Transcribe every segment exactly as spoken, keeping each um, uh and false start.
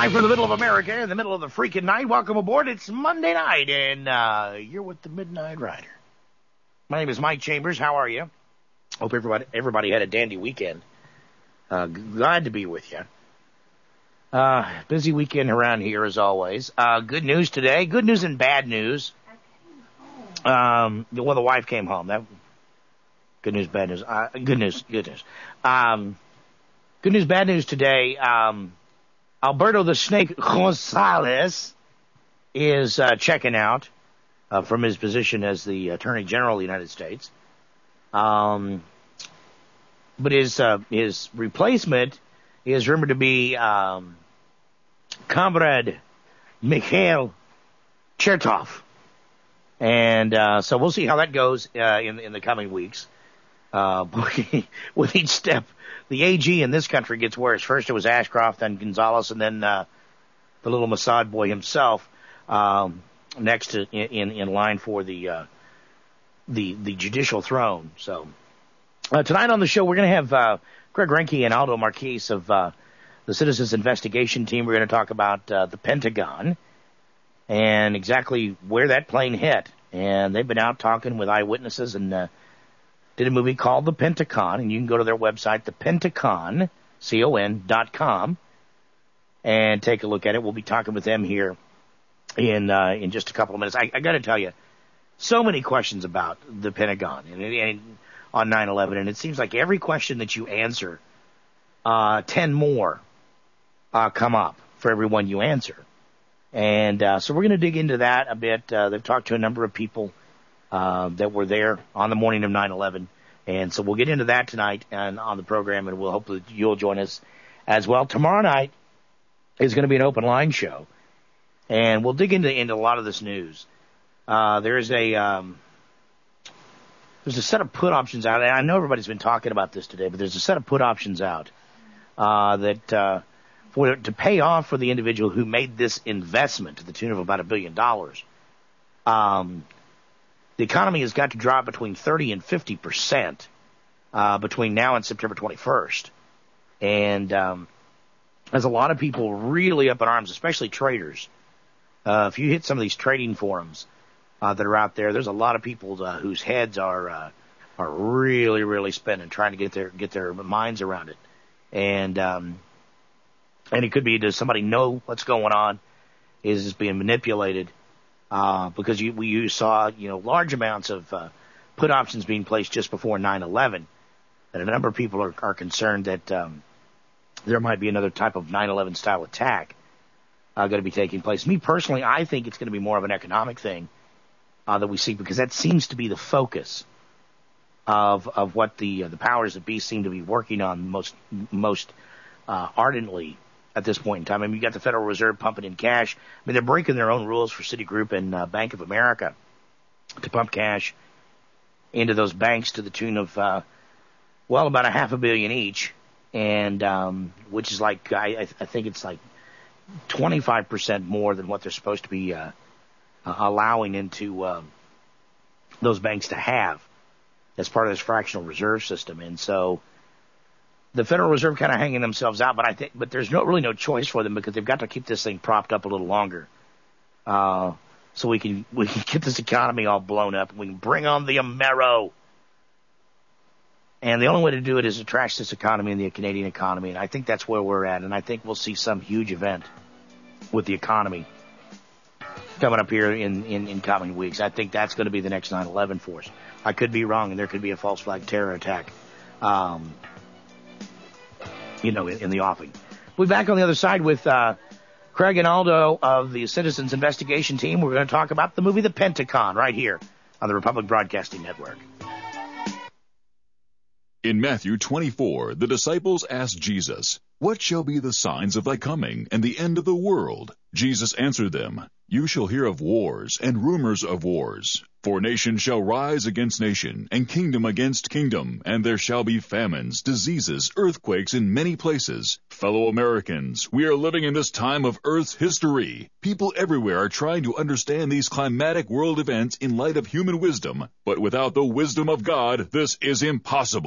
Live from the middle of America, in the middle of the freaking night. Welcome aboard. It's Monday night, and uh, you're with the Midnight Rider. My name is Mike Chambers. How are you? Hope everybody everybody had a dandy weekend. Uh, glad to be with you. Uh, busy weekend around here, as always. Uh, good news today. Good news and bad news. Um, well, the wife came home. That good news, bad news. Uh, good news, good news. Um, good news, bad news today. Um, Alberto the Snake Gonzalez is uh, checking out uh, from his position as the Attorney General of the United States. Um, but his uh, his replacement is rumored to be um, Comrade Mikhail Chertoff. And uh, so we'll see how that goes uh, in, in the coming weeks. Uh, with each step, the A G in this country gets worse. First it was Ashcroft, then Gonzalez, and then uh, the little Mossad boy himself um, next to, in in line for the uh, the the judicial throne. So uh, tonight on the show we're going to have uh, Greg Renke and Aldo Marquez of uh, the Citizens Investigation Team. We're going to talk about uh, the Pentagon and exactly where that plane hit. And they've been out talking with eyewitnesses and uh, did a movie called The Pentagon, and you can go to their website, the Pentagon, C O N dot com, and take a look at it. We'll be talking with them here in uh, in just a couple of minutes. I, I got to tell you, so many questions about the Pentagon and, and on nine eleven, and it seems like every question that you answer, uh, ten more uh, come up for every one you answer. And uh, so we're going to dig into that a bit. Uh, they've talked to a number of people Uh, that were there on the morning of nine eleven. And so we'll get into that tonight and on the program, and we'll hope that you'll join us as well. Tomorrow night is going to be an open line show, and we'll dig into, into a lot of this news. Uh, there is a, um, there's a set of put options out, and I know everybody's been talking about this today, but there's a set of put options out, uh, that, uh, for, to pay off for the individual who made this investment to the tune of about a billion dollars. Um, The economy has got to drop between thirty and fifty percent uh, between now and September twenty-first. And um, there's a lot of people really up in arms, especially traders. Uh, if you hit some of these trading forums uh, that are out there, there's a lot of people uh, whose heads are uh, are really, really spinning, trying to get their get their minds around it. And um, and it could be, does somebody know what's going on? Is this being manipulated? Uh, because you, we you saw, you know, large amounts of uh, put options being placed just before nine eleven, and a number of people are, are concerned that um, there might be another type of nine eleven style attack uh, going to be taking place. Me personally, I think it's going to be more of an economic thing uh, that we see, because that seems to be the focus of of what the uh, the powers that be seem to be working on most most uh, ardently at this point in time. I mean, you got the Federal Reserve pumping in cash. I mean, they're breaking their own rules for Citigroup and uh, Bank of America to pump cash into those banks to the tune of, uh, well, about a half a billion each, and um, which is like, I, I think it's like twenty-five percent more than what they're supposed to be uh, uh, allowing into uh, those banks to have as part of this fractional reserve system. And so the Federal Reserve kind of hanging themselves out, but I think, but there's no really no choice for them, because they've got to keep this thing propped up a little longer, uh, so we can we can get this economy all blown up, and we can bring on the Amero. And the only way to do it is to trash this economy and the Canadian economy, and I think that's where we're at. And I think we'll see some huge event with the economy coming up here in in, in coming weeks. I think that's going to be the next nine eleven for us. I could be wrong, and there could be a false flag terror attack. Um, you know, in, in the offing. We'll be back on the other side with uh, Craig and Aldo of the Citizens Investigation Team. We're going to talk about the movie The Pentagon right here on the Republic Broadcasting Network. In Matthew twenty-four, the disciples asked Jesus, "What shall be the signs of thy coming and the end of the world?" Jesus answered them, "You shall hear of wars and rumors of wars. For nation shall rise against nation, and kingdom against kingdom, and there shall be famines, diseases, earthquakes in many places. Fellow Americans, we are living in this time of Earth's history. People everywhere are trying to understand these climatic world events in light of human wisdom, but without the wisdom of God, this is impossible.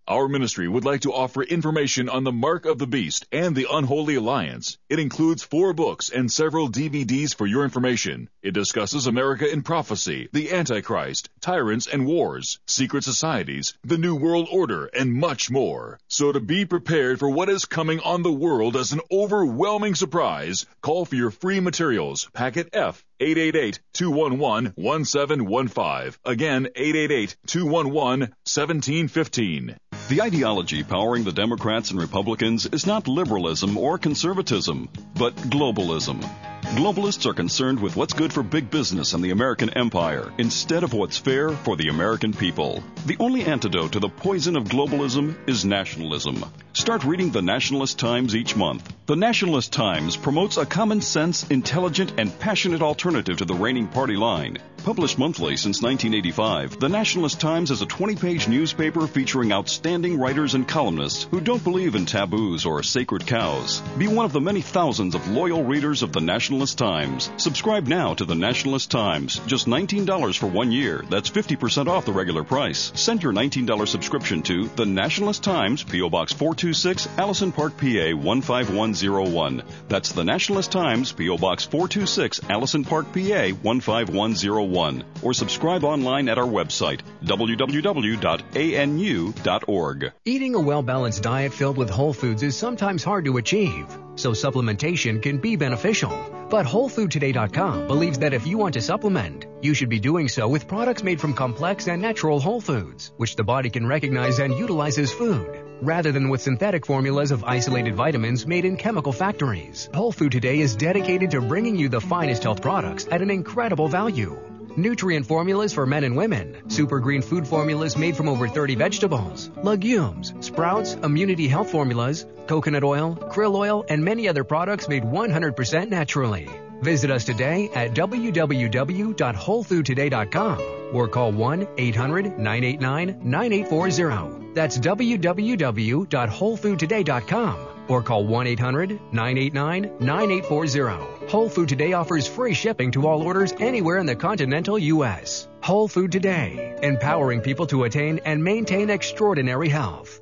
Our ministry would like to offer information on the Mark of the Beast and the Unholy Alliance. It includes four books and several D V Ds for your information. It discusses America in prophecy, the Antichrist, tyrants and wars, secret societies, the New World Order, and much more. So to be prepared for what is coming on the world as an overwhelming surprise, call for your free materials, packet F, eight eight eight, two one one, one seven one five. Again, eight eight eight, two one one, one seven one five. The ideology powering the Democrats and Republicans is not liberalism or conservatism, but globalism. Globalists are concerned with what's good for big business and the American empire instead of what's fair for the American people. The only antidote to the poison of globalism is nationalism. Start reading the Nationalist Times each month. The Nationalist Times promotes a common sense, intelligent, and passionate alternative to the reigning party line. Published monthly since nineteen eighty-five, the Nationalist Times is a twenty-page newspaper featuring outstanding writers and columnists who don't believe in taboos or sacred cows. Be one of the many thousands of loyal readers of the Nationalist Times. Subscribe now to the Nationalist Times. Just nineteen dollars for one year. That's fifty percent off the regular price. Send your nineteen dollars subscription to the Nationalist Times, P O. Box four two six, Allison Park, P A one five one zero one. That's the Nationalist Times, P O. Box four two six, Allison Park, P A one five one zero one. Or subscribe online at our website, w w w dot a n u dot org. Eating a well-balanced diet filled with whole foods is sometimes hard to achieve, so supplementation can be beneficial. But Whole Food Today dot com believes that if you want to supplement, you should be doing so with products made from complex and natural whole foods, which the body can recognize and utilize as food, rather than with synthetic formulas of isolated vitamins made in chemical factories. Whole Food Today is dedicated to bringing you the finest health products at an incredible value. Nutrient formulas for men and women, super green food formulas made from over thirty vegetables, legumes, sprouts, immunity health formulas, coconut oil, krill oil, and many other products made one hundred percent naturally. Visit us today at w w w dot whole food today dot com or call one eight hundred, nine eight nine, nine eight four zero. That's w w w dot whole food today dot com or call one eight hundred, nine eight nine, nine eight four zero. Whole Food Today offers free shipping to all orders anywhere in the continental U S Whole Food Today, empowering people to attain and maintain extraordinary health.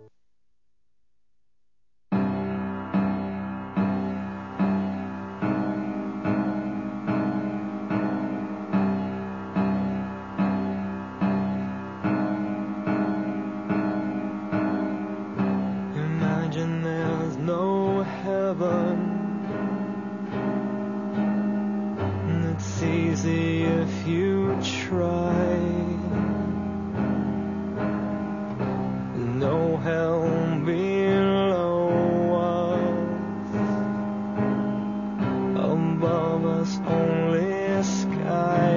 Imagine there's no heaven. It's easy if you try. No hell below us, above us only sky.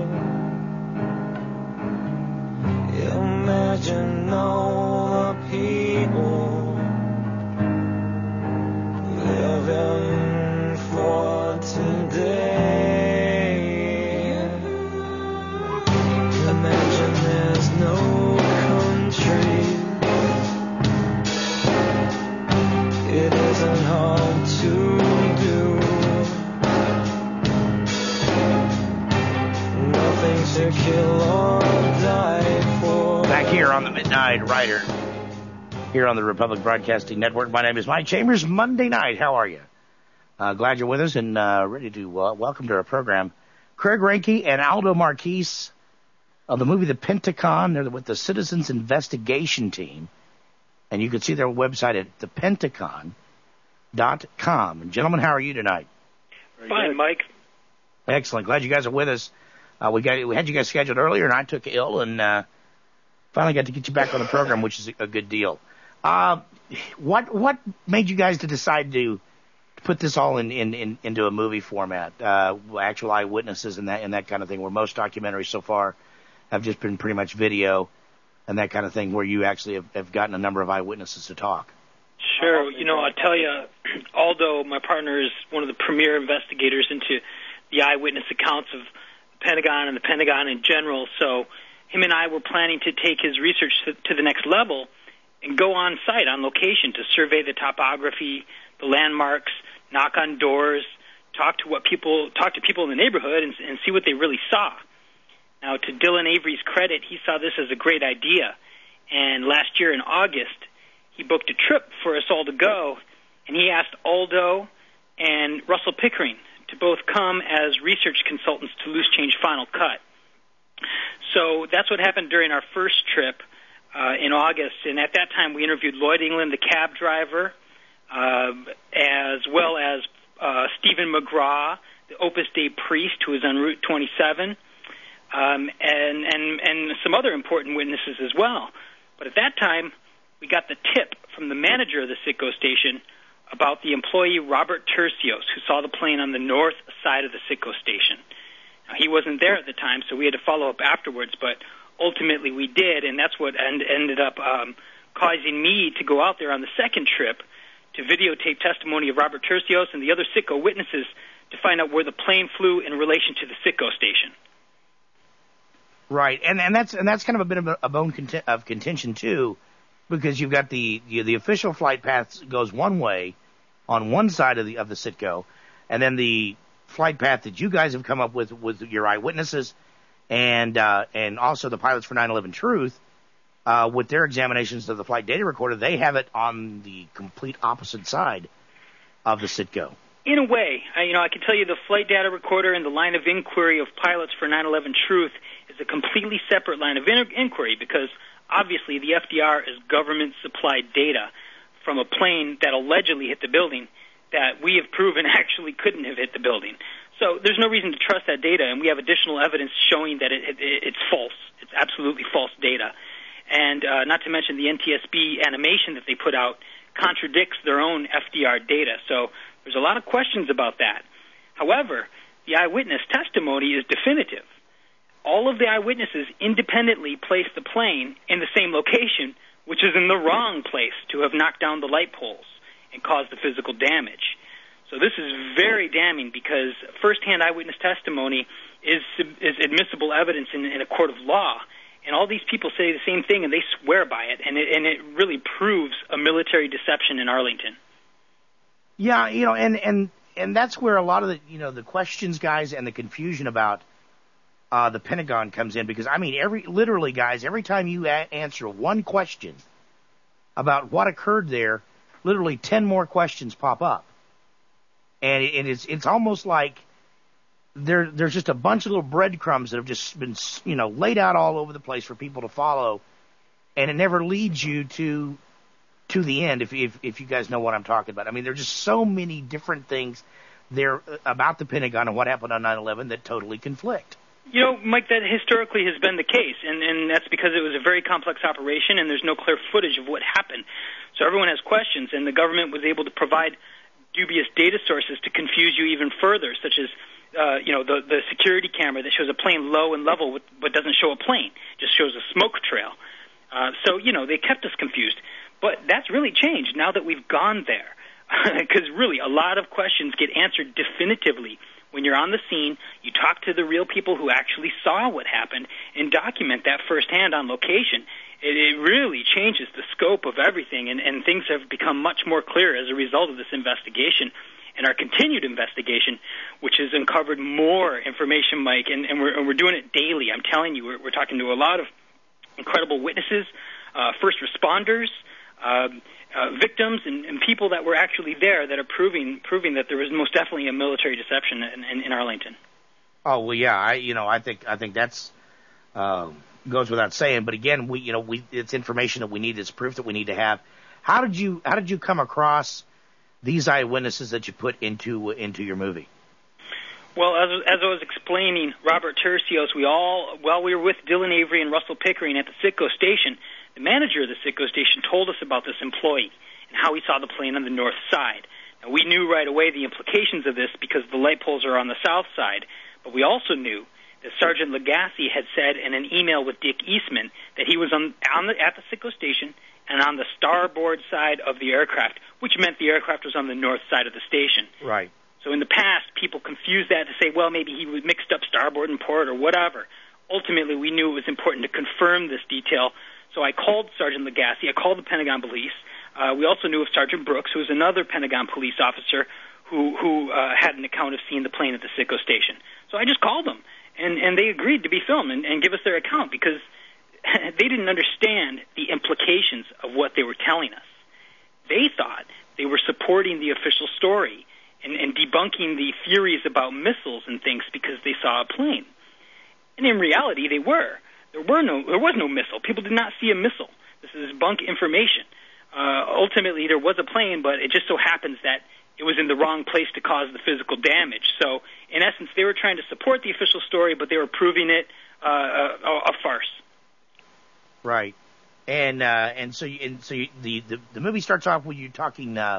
Imagine all the people living for today. Imagine there's no country. It isn't hard to do. Nothing to kill or die for. Back here on the Midnight Rider, here on the Republic Broadcasting Network. My name is Mike Chambers. Monday night, how are you? Uh, glad you're with us and uh, ready to uh, welcome to our program Craig Ranke and Aldo Marquise of the movie The Pentagon. They're with the Citizens Investigation Team, and you can see their website at the pentagon dot com. And gentlemen, how are you tonight? Fine, Mike. Excellent. Glad you guys are with us. Uh, we got we had you guys scheduled earlier, and I took ill, and uh, finally got to get you back on the program, which is a, a good deal. Uh, what what made you guys to decide to put this all in, in, in into a movie format, uh, actual eyewitnesses and that and that kind of thing, where most documentaries so far have just been pretty much video and that kind of thing, where you actually have, have gotten a number of eyewitnesses to talk? Sure. You know, I'll tell you, Aldo, my partner, is one of the premier investigators into the eyewitness accounts of the Pentagon and the Pentagon in general. So him and I were planning to take his research to, to the next level and go on site, on location, to survey the topography, the landmarks, knock on doors, talk to what people talk to people in the neighborhood, and, and see what they really saw. Now, to Dylan Avery's credit, he saw this as a great idea, And last year in August, he booked a trip for us all to go, and he asked Aldo and Russell Pickering to both come as research consultants to Loose Change Final Cut. So that's what happened during our first trip uh, in August, and at that time we interviewed Lloyd England, the cab driver, uh, as well as uh, Stephen McGraw, the Opus Dei priest who was on Route twenty-seven, um, and, and, and some other important witnesses as well. But at that time, we got the tip from the manager of the Citgo station about the employee Robert Tercios, who saw the plane on the north side of the Citgo station. Now, he wasn't there at the time, so we had to follow up afterwards, but ultimately we did, and that's what end, ended up um, causing me to go out there on the second trip to videotape testimony of Robert Tercios and the other Citgo witnesses to find out where the plane flew in relation to the Citgo station. Right, and and that's and that's kind of a bit of a, a bone conten- of contention too, because you've got the the, the official flight path goes one way on one side of the of the Citgo, and then the flight path that you guys have come up with with your eyewitnesses and uh, and also the pilots for nine eleven Truth, uh, with their examinations of the flight data recorder, they have it on the complete opposite side of the Citgo. In a way, I, you know, I can tell you the flight data recorder and the line of inquiry of pilots for nine eleven Truth is a completely separate line of in- inquiry because obviously the F D R is government-supplied data from a plane that allegedly hit the building that we have proven actually couldn't have hit the building. So there's no reason to trust that data, and we have additional evidence showing that it, it, it's false. It's absolutely false data. And uh, not to mention the N T S B animation that they put out contradicts their own F D R data. So there's a lot of questions about that. However, the eyewitness testimony is definitive. All of the eyewitnesses independently placed the plane in the same location, which is in the wrong place to have knocked down the light poles and caused the physical damage. So this is very damning because firsthand eyewitness testimony is is admissible evidence in, in a court of law. And all these people say the same thing, and they swear by it, and it, and it really proves a military deception in Arlington. Yeah, you know, and, and, and that's where a lot of the, you know, the questions, guys, and the confusion about uh, the Pentagon comes in, because, I mean, every literally, guys, every time you a- answer one question about what occurred there, literally ten more questions pop up. And it, it's it's almost like there there's just a bunch of little breadcrumbs that have just been, you know, laid out all over the place for people to follow, and it never leads you to to the end, if if if you guys know what I'm talking about. I mean, there's just so many different things there about the Pentagon and what happened on nine eleven that totally conflict. You know, Mike, that historically has been the case, and, and that's because it was a very complex operation and there's no clear footage of what happened. So everyone has questions, and the government was able to provide dubious data sources to confuse you even further, such as, uh, you know, the, the security camera that shows a plane low and level with, but doesn't show a plane, just shows a smoke trail. Uh, so, you know, they kept us confused. But that's really changed now that we've gone there, because really a lot of questions get answered definitively when you're on the scene. You talk to the real people who actually saw what happened and document that firsthand on location. It, it really changes the scope of everything, and, and things have become much more clear as a result of this investigation and our continued investigation, which has uncovered more information, Mike, and, and, we're, and we're doing it daily. I'm telling you, we're, we're talking to a lot of incredible witnesses, uh, first responders, uh, uh, victims, and, and people that were actually there that are proving proving that there was most definitely a military deception in, in, in Arlington. Oh well, yeah, I you know I think I think that's uh, goes without saying. But again, we you know we it's information that we need, it's proof that we need to have. How did you how did you come across these eyewitnesses that you put into into your movie? Well, as, as I was explaining, Robert Tercios, we all, while we were with Dylan Avery and Russell Pickering at the Citgo station, the manager of the Citgo station told us about this employee and how he saw the plane on the north side. Now, we knew right away the implications of this because the light poles are on the south side, but we also knew that Sergeant Lagasse had said in an email with Dick Eastman that he was on, on the, at the Citgo station and on the starboard side of the aircraft, which meant the aircraft was on the north side of the station. Right. So in the past, people confused that to say, well, maybe he mixed up starboard and port or whatever. Ultimately, we knew it was important to confirm this detail. So I called Sergeant Lagasse. I called the Pentagon Police. Uh, we also knew of Sergeant Brooks, who was another Pentagon police officer who, who uh, had an account of seeing the plane at the Citgo station. So I just called them, and, and they agreed to be filmed and, and give us their account because they didn't understand the implications of what they were telling us. They thought they were supporting the official story and, and debunking the theories about missiles and things because they saw a plane. And in reality, they were. There were no, there was no missile. People did not see a missile. This is bunk information. Uh, ultimately, there was a plane, but it just so happens that it was in the wrong place to cause the physical damage. So, in essence, they were trying to support the official story, but they were proving it uh, a, a farce. Right. And uh, and so you, and so you, the, the the movie starts off with you talking uh,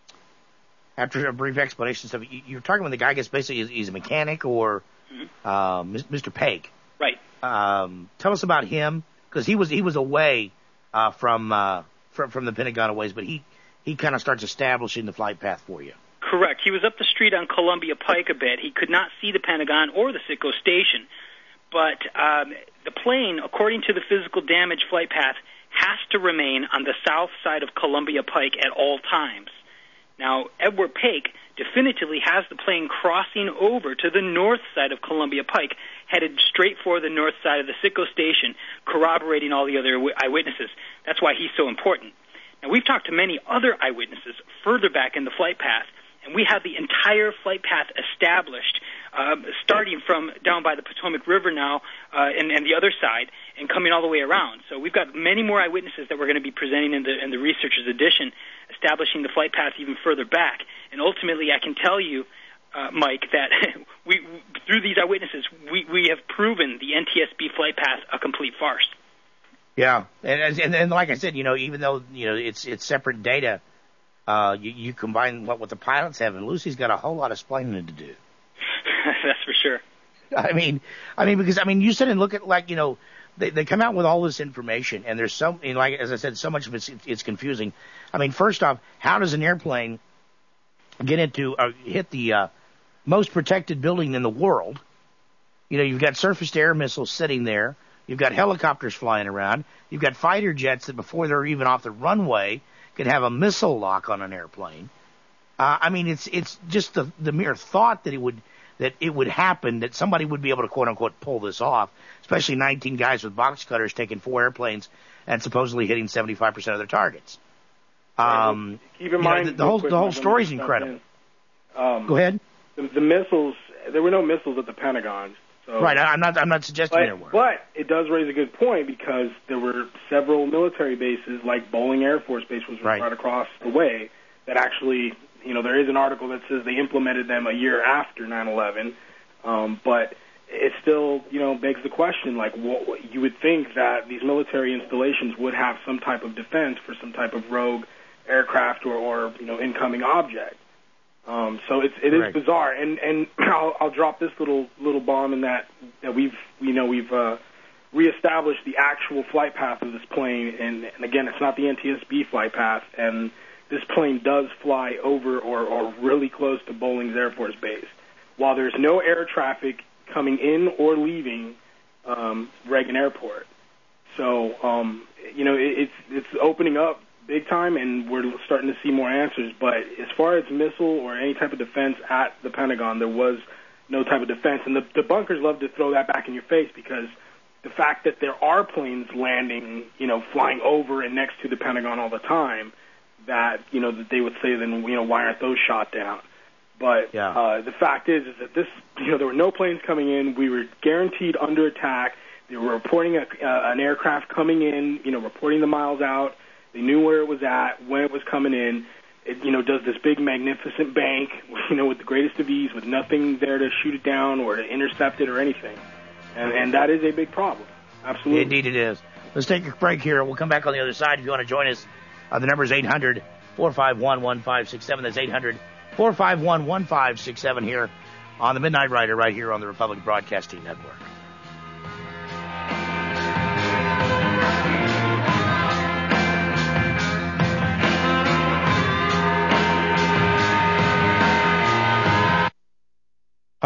after a brief explanation. So you, you're talking when the guy, I guess, basically is, he's a mechanic or mm-hmm. uh, Mister Paik. Right. Um, tell us about him because he was he was away uh, from uh, from from the Pentagon a ways, but he he kind of starts establishing the flight path for you. Correct. He was up the street on Columbia Pike a bit. He could not see the Pentagon or the Sitco station. But um, the plane, according to the physical damage flight path, has to remain on the south side of Columbia Pike at all times. Now, Edward Paik definitively has the plane crossing over to the north side of Columbia Pike, headed straight for the north side of the Sitco station, corroborating all the other eyewitnesses. That's why he's so important. Now, we've talked to many other eyewitnesses further back in the flight path, and we have the entire flight path established, um, starting from down by the Potomac River now uh, and, and the other side, and coming all the way around. So we've got many more eyewitnesses that we're going to be presenting in the, in the researcher's edition, establishing the flight path even further back. And ultimately, I can tell you, uh, Mike, that we through these eyewitnesses, we, we have proven the N T S B flight path a complete farce. Yeah, and, and and like I said, you know, even though you know it's it's separate data, uh, you, you combine what what the pilots have, and Lucy's got a whole lot of explaining to do. That's for sure. I mean, I mean because I mean you sit and look at like you know they they come out with all this information, and there's so you know, like as I said, so much of it's it's confusing. I mean, first off, how does an airplane get into uh, hit the uh, most protected building in the world? You know, you've got surface-to-air missiles sitting there. You've got helicopters flying around. You've got fighter jets that before they're even off the runway can have a missile lock on an airplane. Uh, I mean, it's it's just the the mere thought that it would that it would happen, that somebody would be able to quote unquote pull this off, especially nineteen guys with box cutters taking four airplanes and supposedly hitting seventy-five percent of their targets. Um, Keep in mind, know, the, the whole quick, the whole story's incredible. Um, Go ahead. The, the missiles, there were no missiles at the Pentagon. So, right, I'm not. I'm not suggesting but, there were. But it does raise a good point because there were several military bases, like Bolling Air Force Base, was right. right across the way, that actually, you know, there is an article that says they implemented them a year after nine eleven. Um, but it still, you know, begs the question, like, what, you would think that these military installations would have some type of defense for some type of rogue aircraft or, or you know, incoming object. Um, so it's, it is bizarre, and and I'll, I'll drop this little little bomb in that that we've you know we've uh, reestablished the actual flight path of this plane, and, and again it's not the N T S B flight path, and this plane does fly over or, or really close to Bolling's Air Force Base, while there's no air traffic coming in or leaving um, Reagan Airport. So um, you know it, it's it's opening up big time, and we're starting to see more answers. But as far as missile or any type of defense at the Pentagon, there was no type of defense. And the, the bunkers love to throw that back in your face because the fact that there are planes landing, you know, flying over and next to the Pentagon all the time, that, you know, that they would say, then, you know, why aren't those shot down? But yeah. uh, the fact is, is that this, you know, there were no planes coming in. We were guaranteed under attack. They were reporting a, uh, an aircraft coming in, you know, reporting the miles out. They knew where it was at, when it was coming in. It, you know, does this big, magnificent bank, you know, with the greatest of ease, with nothing there to shoot it down or to intercept it or anything. And, and that is a big problem. Absolutely. Indeed it is. Let's take a break here. We'll come back on the other side. If you want to join us, uh, the number is eight hundred, four five one, one five six seven. That's eight hundred, four five one, one five six seven here on the Midnight Rider right here on the Republic Broadcasting Network.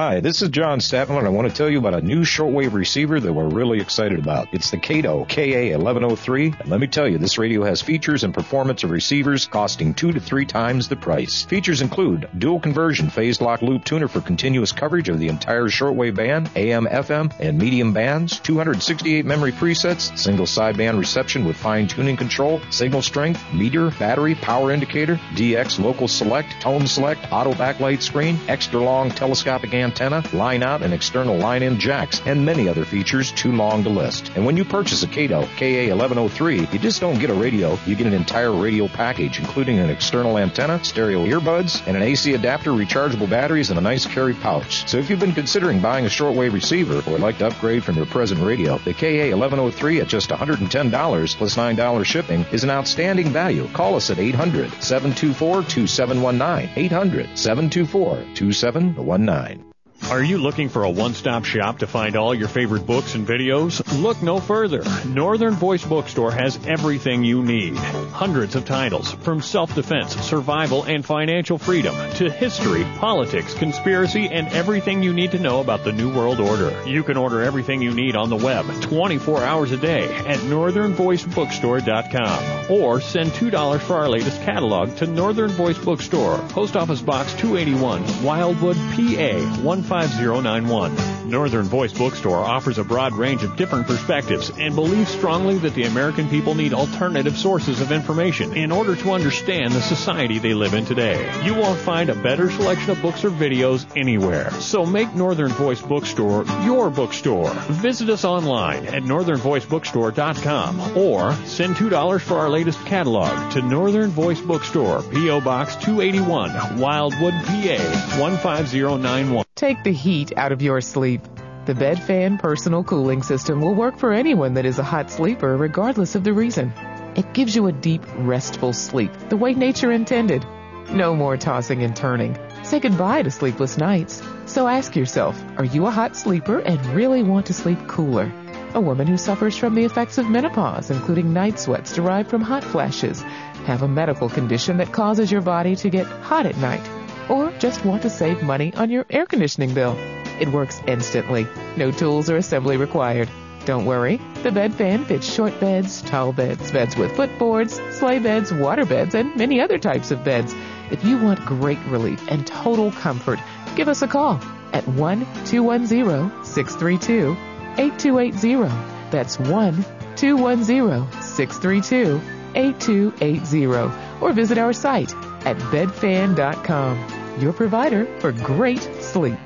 Hi, this is John Statman, and I want to tell you about a new shortwave receiver that we're really excited about. It's the Kato K A eleven oh three, and let me tell you, this radio has features and performance of receivers costing two to three times the price. Features include dual conversion phase lock loop tuner for continuous coverage of the entire shortwave band, A M, F M, and medium bands, two hundred sixty-eight memory presets, single sideband reception with fine tuning control, signal strength, meter, battery, power indicator, D X local select, tone select, auto backlight screen, extra long telescopic antenna, line out and external line in jacks, and many other features too long to list. And when you purchase a Kato K A eleven oh three, you just don't get a radio, you get an entire radio package, including an external antenna, stereo earbuds, and an A C adapter, rechargeable batteries, and a nice carry pouch. So if you've been considering buying a shortwave receiver or would like to upgrade from your present radio, the K A eleven oh three at just one hundred ten dollars plus nine dollars shipping is an outstanding value. Call us at eight hundred, seven two four, two seven one nine, eight hundred, seven two four, two seven one nine. Are you looking for a one-stop shop to find all your favorite books and videos? Look no further. Northern Voice Bookstore has everything you need. Hundreds of titles, from self-defense, survival, and financial freedom, to history, politics, conspiracy, and everything you need to know about the New World Order. You can order everything you need on the web twenty-four hours a day at northern voice bookstore dot com. Or send two dollars for our latest catalog to Northern Voice Bookstore, Post Office Box two eighty-one, Wildwood, P A one five zero nine one. Northern Voice Bookstore offers a broad range of different perspectives and believes strongly that the American people need alternative sources of information in order to understand the society they live in today. You won't find a better selection of books or videos anywhere. So make Northern Voice Bookstore your bookstore. Visit us online at northern voice bookstore dot com or send two dollars for our latest catalog to Northern Voice Bookstore, P O Box two eighty-one, Wildwood, P A one five zero nine one. Take the heat out of your sleep. The BedFan Personal Cooling System will work for anyone that is a hot sleeper, regardless of the reason. It gives you a deep, restful sleep, the way nature intended. No more tossing and turning. Say goodbye to sleepless nights. So ask yourself, are you a hot sleeper and really want to sleep cooler? A woman who suffers from the effects of menopause, including night sweats derived from hot flashes, have a medical condition that causes your body to get hot at night, or just want to save money on your air conditioning bill. It works instantly. No tools or assembly required. Don't worry. The BedFan fits short beds, tall beds, beds with footboards, sleigh beds, water beds, and many other types of beds. If you want great relief and total comfort, give us a call at one two one zero, six three two, eight two eight zero. That's one two one zero, six three two, eight two eight zero. Or visit our site at bed fan dot com, your provider for great sleep.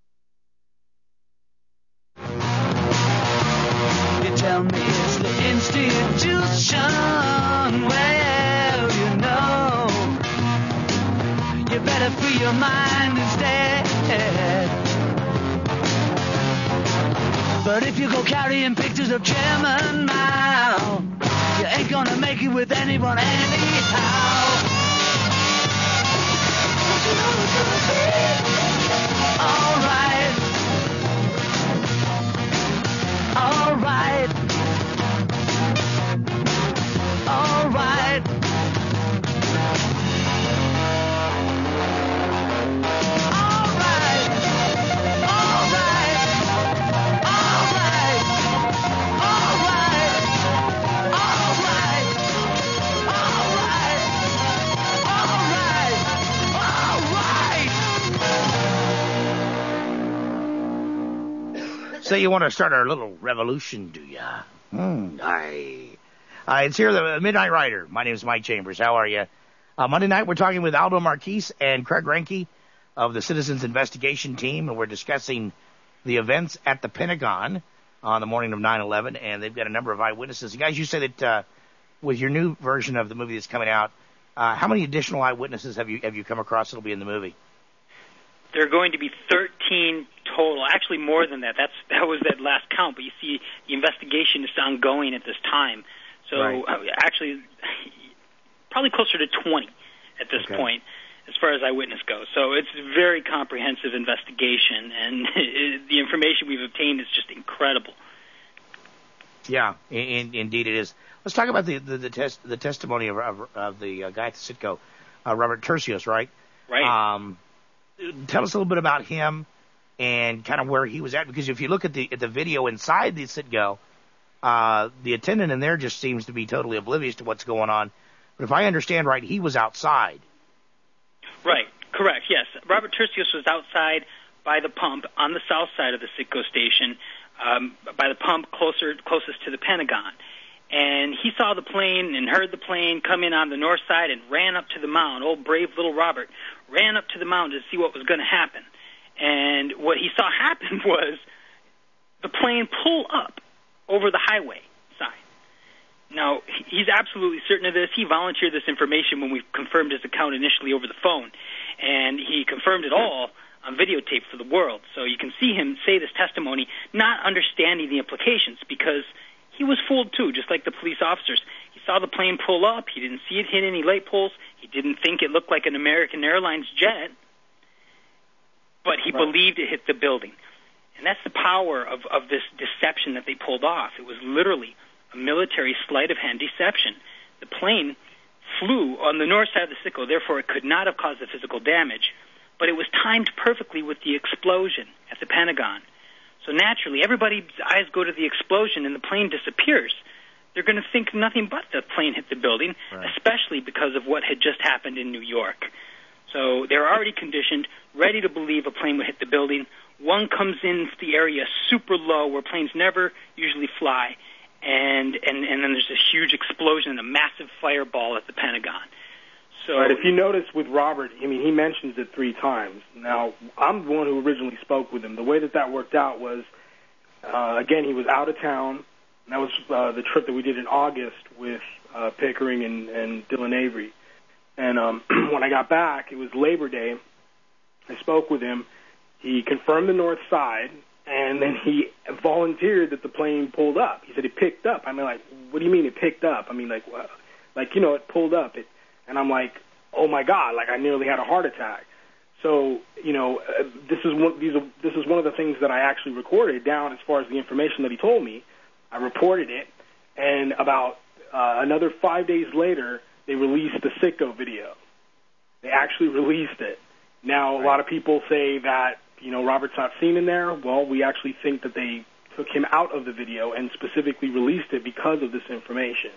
You tell me it's the institution. Well, you know, you better free your mind instead. But if you go carrying pictures of Chairman Mao, you ain't gonna make it with anyone anyhow. Alright, alright, alright. So you want to start our little revolution, do ya? Mm. Aye. Uh, it's here, the Midnight Rider. My name is Mike Chambers. How are you? Uh, Monday night, we're talking with Aldo Marquise and Craig Renke of the Citizens Investigation Team, and we're discussing the events at the Pentagon on the morning of nine eleven, and they've got a number of eyewitnesses. And guys, you say that uh, with your new version of the movie that's coming out, uh, how many additional eyewitnesses have you have you come across that'll be in the movie? There are going to be thirteen total, actually more than that. That's that was that last count, but you see the investigation is ongoing at this time. So right. uh, actually, probably closer to twenty at this okay. point as far as eyewitness goes. So it's a very comprehensive investigation, and it, the information we've obtained is just incredible. Yeah, in, indeed it is. Let's talk about the the, the, test, the testimony of, of, of the uh, guy at the Citgo, uh, Robert Tercios, right? Right. Um, tell us a little bit about him and kind of where he was at. Because if you look at the at the video inside the Citgo, uh, the attendant in there just seems to be totally oblivious to what's going on. But if I understand right, he was outside. Right, correct, yes. Robert Tercios was outside by the pump on the south side of the Citgo station, um, by the pump closer closest to the Pentagon. And he saw the plane and heard the plane come in on the north side and ran up to the mound. Old brave little Robert ran up to the mound to see what was going to happen. And what he saw happen was the plane pull up over the highway side. Now, he's absolutely certain of this. He volunteered this information when we confirmed his account initially over the phone. And he confirmed it all on videotape for the world. So you can see him say this testimony, not understanding the implications, because he was fooled too, just like the police officers. He saw the plane pull up. He didn't see it hit any light poles. He didn't think it looked like an American Airlines jet. But he right. believed it hit the building. And that's the power of, of this deception that they pulled off. It was literally a military sleight of hand deception. The plane flew on the north side of the Citgo, therefore it could not have caused the physical damage. But it was timed perfectly with the explosion at the Pentagon. So naturally, everybody's eyes go to the explosion and the plane disappears. They're going to think nothing but the plane hit the building, right. especially because of what had just happened in New York. So they're already conditioned, ready to believe a plane would hit the building. One comes into the area super low where planes never usually fly, and, and, and then there's this huge explosion and a massive fireball at the Pentagon. So, right, if you notice with Robert, I mean, he mentions it three times. Now, I'm the one who originally spoke with him. The way that that worked out was, uh, again, he was out of town. And that was uh, the trip that we did in August with uh, Pickering and, and Dylan Avery. And um, when I got back, it was Labor Day. I spoke with him. He confirmed the north side, and then he volunteered that the plane pulled up. He said it picked up. I mean, like, what do you mean it picked up? I mean, like, well, like you know, it pulled up. It, and I'm like, oh my God, like I nearly had a heart attack. So, you know, uh, this is one. These are, this is one of the things that I actually recorded down as far as the information that he told me. I reported it, and about uh, another five days later, they released the Citgo video. They actually released it. Now, a lot of people say that, you know, Robert's not seen in there. Well, we actually think that they took him out of the video and specifically released it because of this information.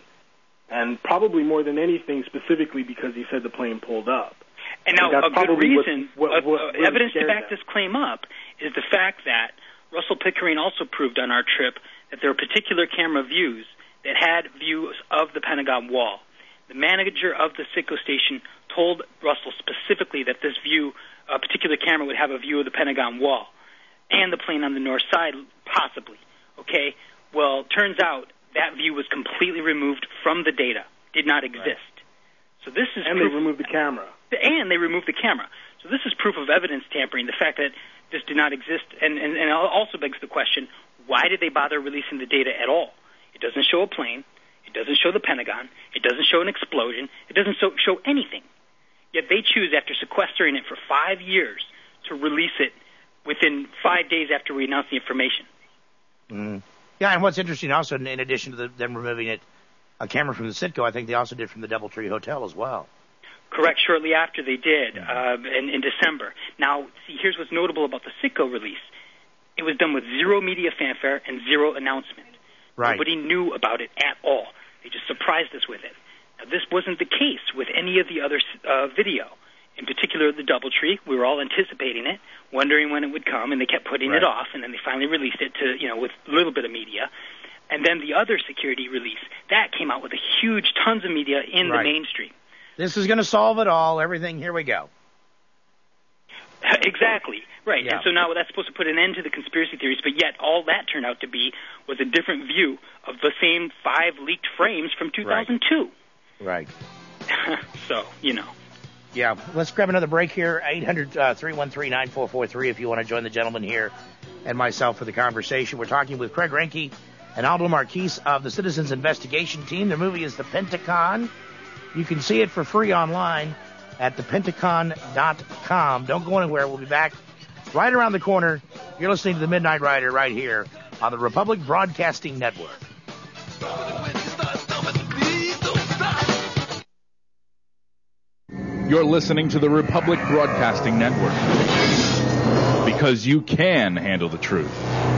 And probably more than anything, specifically because he said the plane pulled up. And now, and a good reason, what, what, what uh, really evidence to back them. This claim up is the fact that Russell Pickering also proved on our trip that there were particular camera views that had views of the Pentagon wall. The manager of the Citgo station told Russell specifically that this view, a particular camera would have a view of the Pentagon wall and the plane on the north side, possibly. Okay? Well, turns out that view was completely removed from the data, did not exist. Right. So this is and proof, they removed the camera. And they removed the camera. So this is proof of evidence tampering, the fact that this did not exist, and, and, and it also begs the question, why did they bother releasing the data at all? It doesn't show a plane. It doesn't show the Pentagon. It doesn't show an explosion. It doesn't so, show anything. Yet they choose, after sequestering it for five years, to release it within five days after we announced the information. Mm. Yeah, and what's interesting also, in, in addition to the, them removing it, a camera from the Citgo, I think they also did from the Doubletree Hotel as well. Correct, shortly after they did, uh, in, in December. Now, see, here's what's notable about the Citgo release. It was done with zero media fanfare and zero announcement. Right. Nobody knew about it at all. They just surprised us with it. Now, this wasn't the case with any of the other uh, video. In particular, the Doubletree. We were all anticipating it, wondering when it would come, and they kept putting right. it off, and then they finally released it to, you know, with a little bit of media. And then the other security release, that came out with a huge, tons of media in right. the mainstream. This is going to solve it all. Everything, here we go. Exactly. Right. Yeah. And so now that's supposed to put an end to the conspiracy theories, but yet all that turned out to be was a different view of the same five leaked frames from two thousand two. Right. So, you know. Yeah. Let's grab another break here. eight hundred, three one three, nine four four three if you want to join the gentleman here and myself for the conversation. We're talking with Craig Reinke and Aldo Marquise of the Citizens Investigation Team. Their movie is The Pentagon. You can see it for free online at the pentagon dot com. Don't go anywhere. We'll be back right around the corner. You're listening to the Midnight Rider right here on the Republic Broadcasting Network. You're listening to the Republic Broadcasting Network. because you can handle the truth.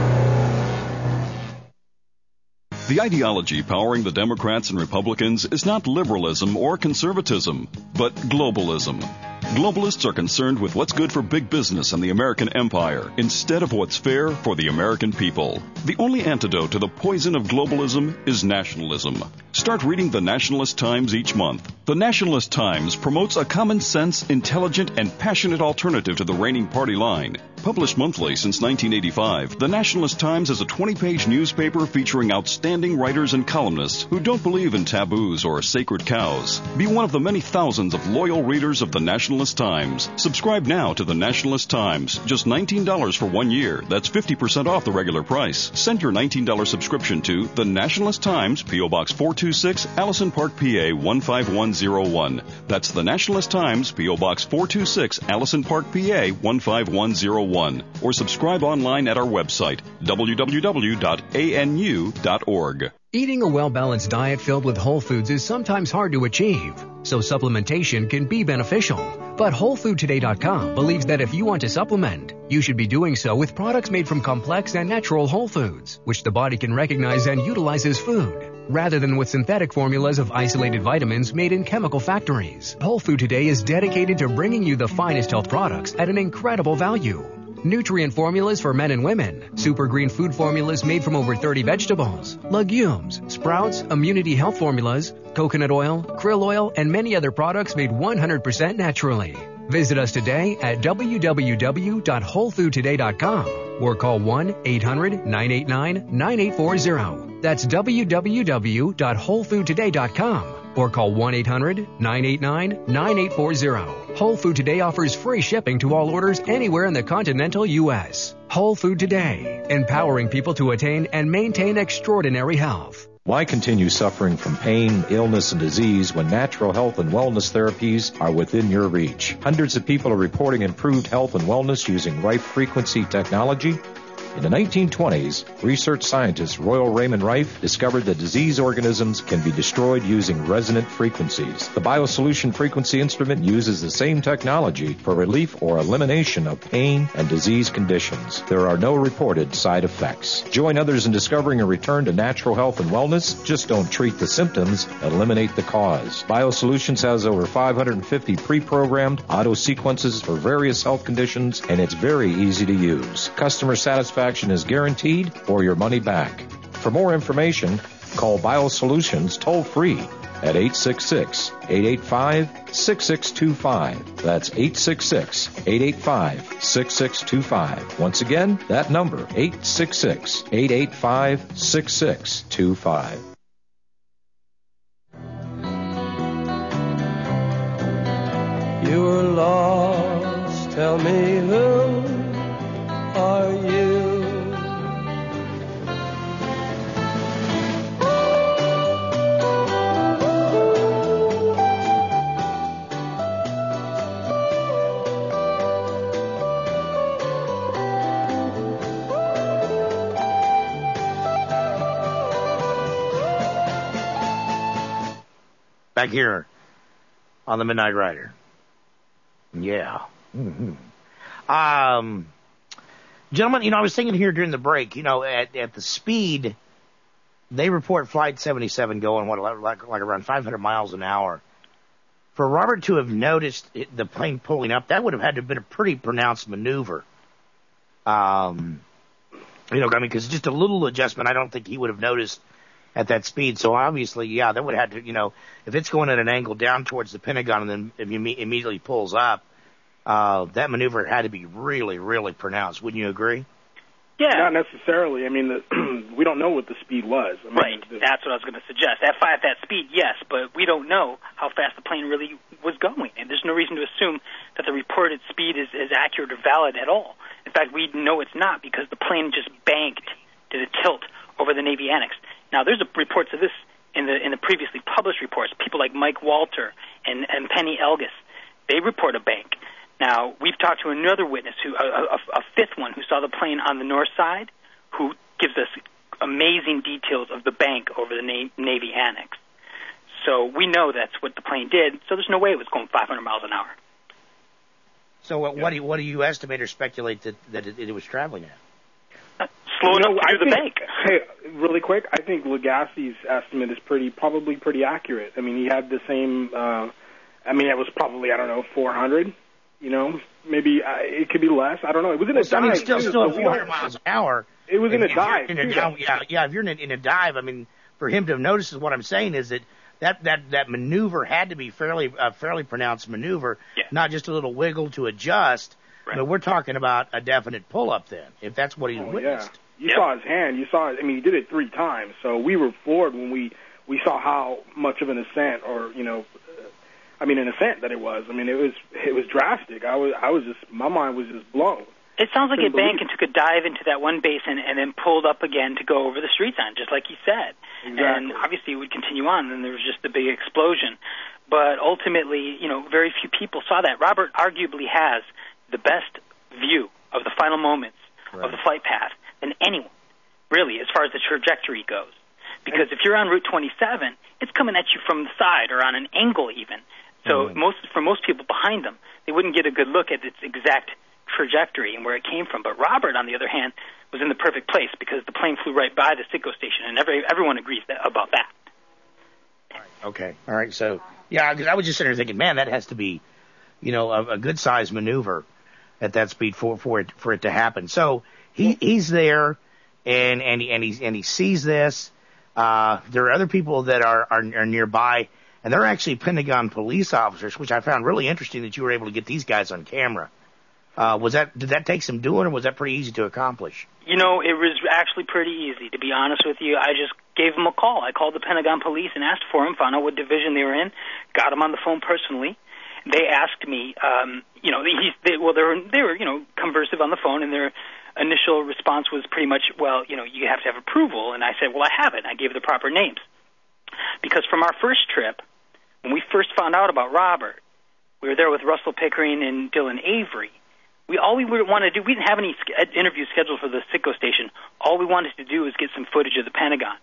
The ideology powering the Democrats and Republicans is not liberalism or conservatism, but globalism. Globalists are concerned with what's good for big business and the American empire instead of what's fair for the American people. The only antidote to the poison of globalism is nationalism. Start reading the Nationalist Times each month. The Nationalist Times promotes a common sense, intelligent, and passionate alternative to the reigning party line. Published monthly since nineteen eighty-five, the Nationalist Times is a twenty-page newspaper featuring outstanding writers and columnists who don't believe in taboos or sacred cows. Be one of the many thousands of loyal readers of the Nationalist Times. Subscribe now to the Nationalist Times. Just nineteen dollars for one year. That's fifty percent off the regular price. Send your nineteen dollars subscription to the Nationalist Times, P O. Box four two six, Allison Park, P A one five one zero one. That's the Nationalist Times, P O. Box four two six, Allison Park, P A one five one zero one. Or subscribe online at our website, w w w dot a n u dot org. Eating a well-balanced diet filled with whole foods is sometimes hard to achieve, so supplementation can be beneficial. But Whole Food Today dot com believes that if you want to supplement, you should be doing so with products made from complex and natural whole foods, which the body can recognize and utilize as food, rather than with synthetic formulas of isolated vitamins made in chemical factories. Whole Food Today is dedicated to bringing you the finest health products at an incredible value. Nutrient formulas for men and women, super green food formulas made from over thirty vegetables, legumes, sprouts, immunity health formulas, coconut oil, krill oil, and many other products made one hundred percent naturally. Visit us today at w w w dot whole food today dot com or call one eight hundred nine eight nine nine eight four zero. That's w w w dot whole food today dot com or call one eight hundred nine eight nine nine eight four zero. Whole Food Today offers free shipping to all orders anywhere in the continental U S. Whole Food Today, empowering people to attain and maintain extraordinary health. Why continue suffering from pain, illness, and disease when natural health and wellness therapies are within your reach? Hundreds of people are reporting improved health and wellness using Rife frequency technology. In the nineteen twenties, research scientist Royal Raymond Rife discovered that disease organisms can be destroyed using resonant frequencies. The BioSolution frequency instrument uses the same technology for relief or elimination of pain and disease conditions. There are no reported side effects. Join others in discovering a return to natural health and wellness. Just don't treat the symptoms, eliminate the cause. BioSolutions has over five hundred fifty pre-programmed auto sequences for various health conditions, and it's very easy to use. Customer satisfaction is guaranteed or your money back. For more information, call BioSolutions toll-free at eight six six, eight eight five, six six two five. That's eight six six, eight eight five, six six two five. Once again, that number, eight six six, eight eight five, six six two five. You were lost, tell me who are you? Back here on the Midnight Rider. Yeah. Mm-hmm. Um, gentlemen, you know, I was thinking here during the break, you know, at, at the speed, they report Flight seventy-seven going, what, like, like around five hundred miles an hour. For Robert to have noticed it, the plane pulling up, that would have had to have been a pretty pronounced maneuver. Um, you know, I mean, because just a little adjustment, I don't think he would have noticed at that speed. So obviously, yeah, that would have to, you know, if it's going at an angle down towards the Pentagon and then if it immediately pulls up, uh, that maneuver had to be really, really pronounced. Wouldn't you agree? Yeah. Not necessarily. I mean, the, we don't know what the speed was. I mean, right. The, That's what I was going to suggest. At, at that speed, yes, but we don't know how fast the plane really was going. And there's no reason to assume that the reported speed is, is accurate or valid at all. In fact, we know it's not because the plane just banked, did a tilt over the Navy Annex. Now, there's a, reports of this in the in the previously published reports. People like Mike Walter and, and Penny Elgis, they report a bank. Now, we've talked to another witness, who a, a, a fifth one, who saw the plane on the north side, who gives us amazing details of the bank over the Na- Navy Annex. So we know that's what the plane did, so there's no way it was going five hundred miles an hour. So what, what do you, what do you estimate or speculate that, that it, it was traveling at? Slow enough you know, to do the think, bank. Hey, really quick, I think Legacy's estimate is pretty, probably pretty accurate. I mean, he had the same, uh, I mean, it was probably, I don't know, four hundred, you know, maybe uh, it could be less. I don't know. It was in a well, dive. I mean, still, too, still so four hundred miles an hour. It was in if, a dive. In a, too, down, yeah, yeah, if you're in a, in a dive, I mean, for him to have noticed is what I'm saying is that that, that, that maneuver had to be fairly, a fairly pronounced maneuver, yeah. not just a little wiggle to adjust. Right. But we're talking about a definite pull-up then, if that's what he oh, witnessed. Yeah. You yep. saw his hand. You saw it. I mean, he did it three times. So we were floored when we, we saw how much of an ascent, or you know, uh, I mean, an ascent that it was. I mean, it was it was drastic. I was I was just my mind was just blown. It sounds like Couldn't it banked and took a dive into that one basin and then pulled up again to go over the street sign, just like you said. Exactly. And obviously it would continue on, and there was just a big explosion. But ultimately, you know, very few people saw that. Robert arguably has the best view of the final moments right. of the flight path than anyone, really, as far as the trajectory goes. Because if you're on Route twenty-seven, it's coming at you from the side or on an angle even. So mm-hmm. most for most people behind them, they wouldn't get a good look at its exact trajectory and where it came from. But Robert, on the other hand, was in the perfect place because the plane flew right by the Citgo station, and every, everyone agrees that, about that. All right. Okay. All right. So, yeah, because I was just sitting there thinking, man, that has to be, you know, a, a good-sized maneuver at that speed for, for it for it to happen. So he he's there, and and he, and he and he sees this. Uh, there are other people that are, are are nearby, and they're actually Pentagon police officers, which I found really interesting that you were able to get these guys on camera. Uh, was that did that take some doing, or was that pretty easy to accomplish? You know, it was actually pretty easy, to be honest with you. I just gave them a call. I called the Pentagon police and asked for them, found out what division they were in, got them on the phone personally. They asked me, um, you know, he, they, well, they were, they were, you know, conversive on the phone, and their initial response was pretty much, well, you know, you have to have approval. And I said, well, I have it. I gave the proper names. Because from our first trip, when we first found out about Robert, we were there with Russell Pickering and Dylan Avery. We all we wanted to do, we didn't have any interviews scheduled for the Citgo station. All we wanted to do was get some footage of the Pentagon.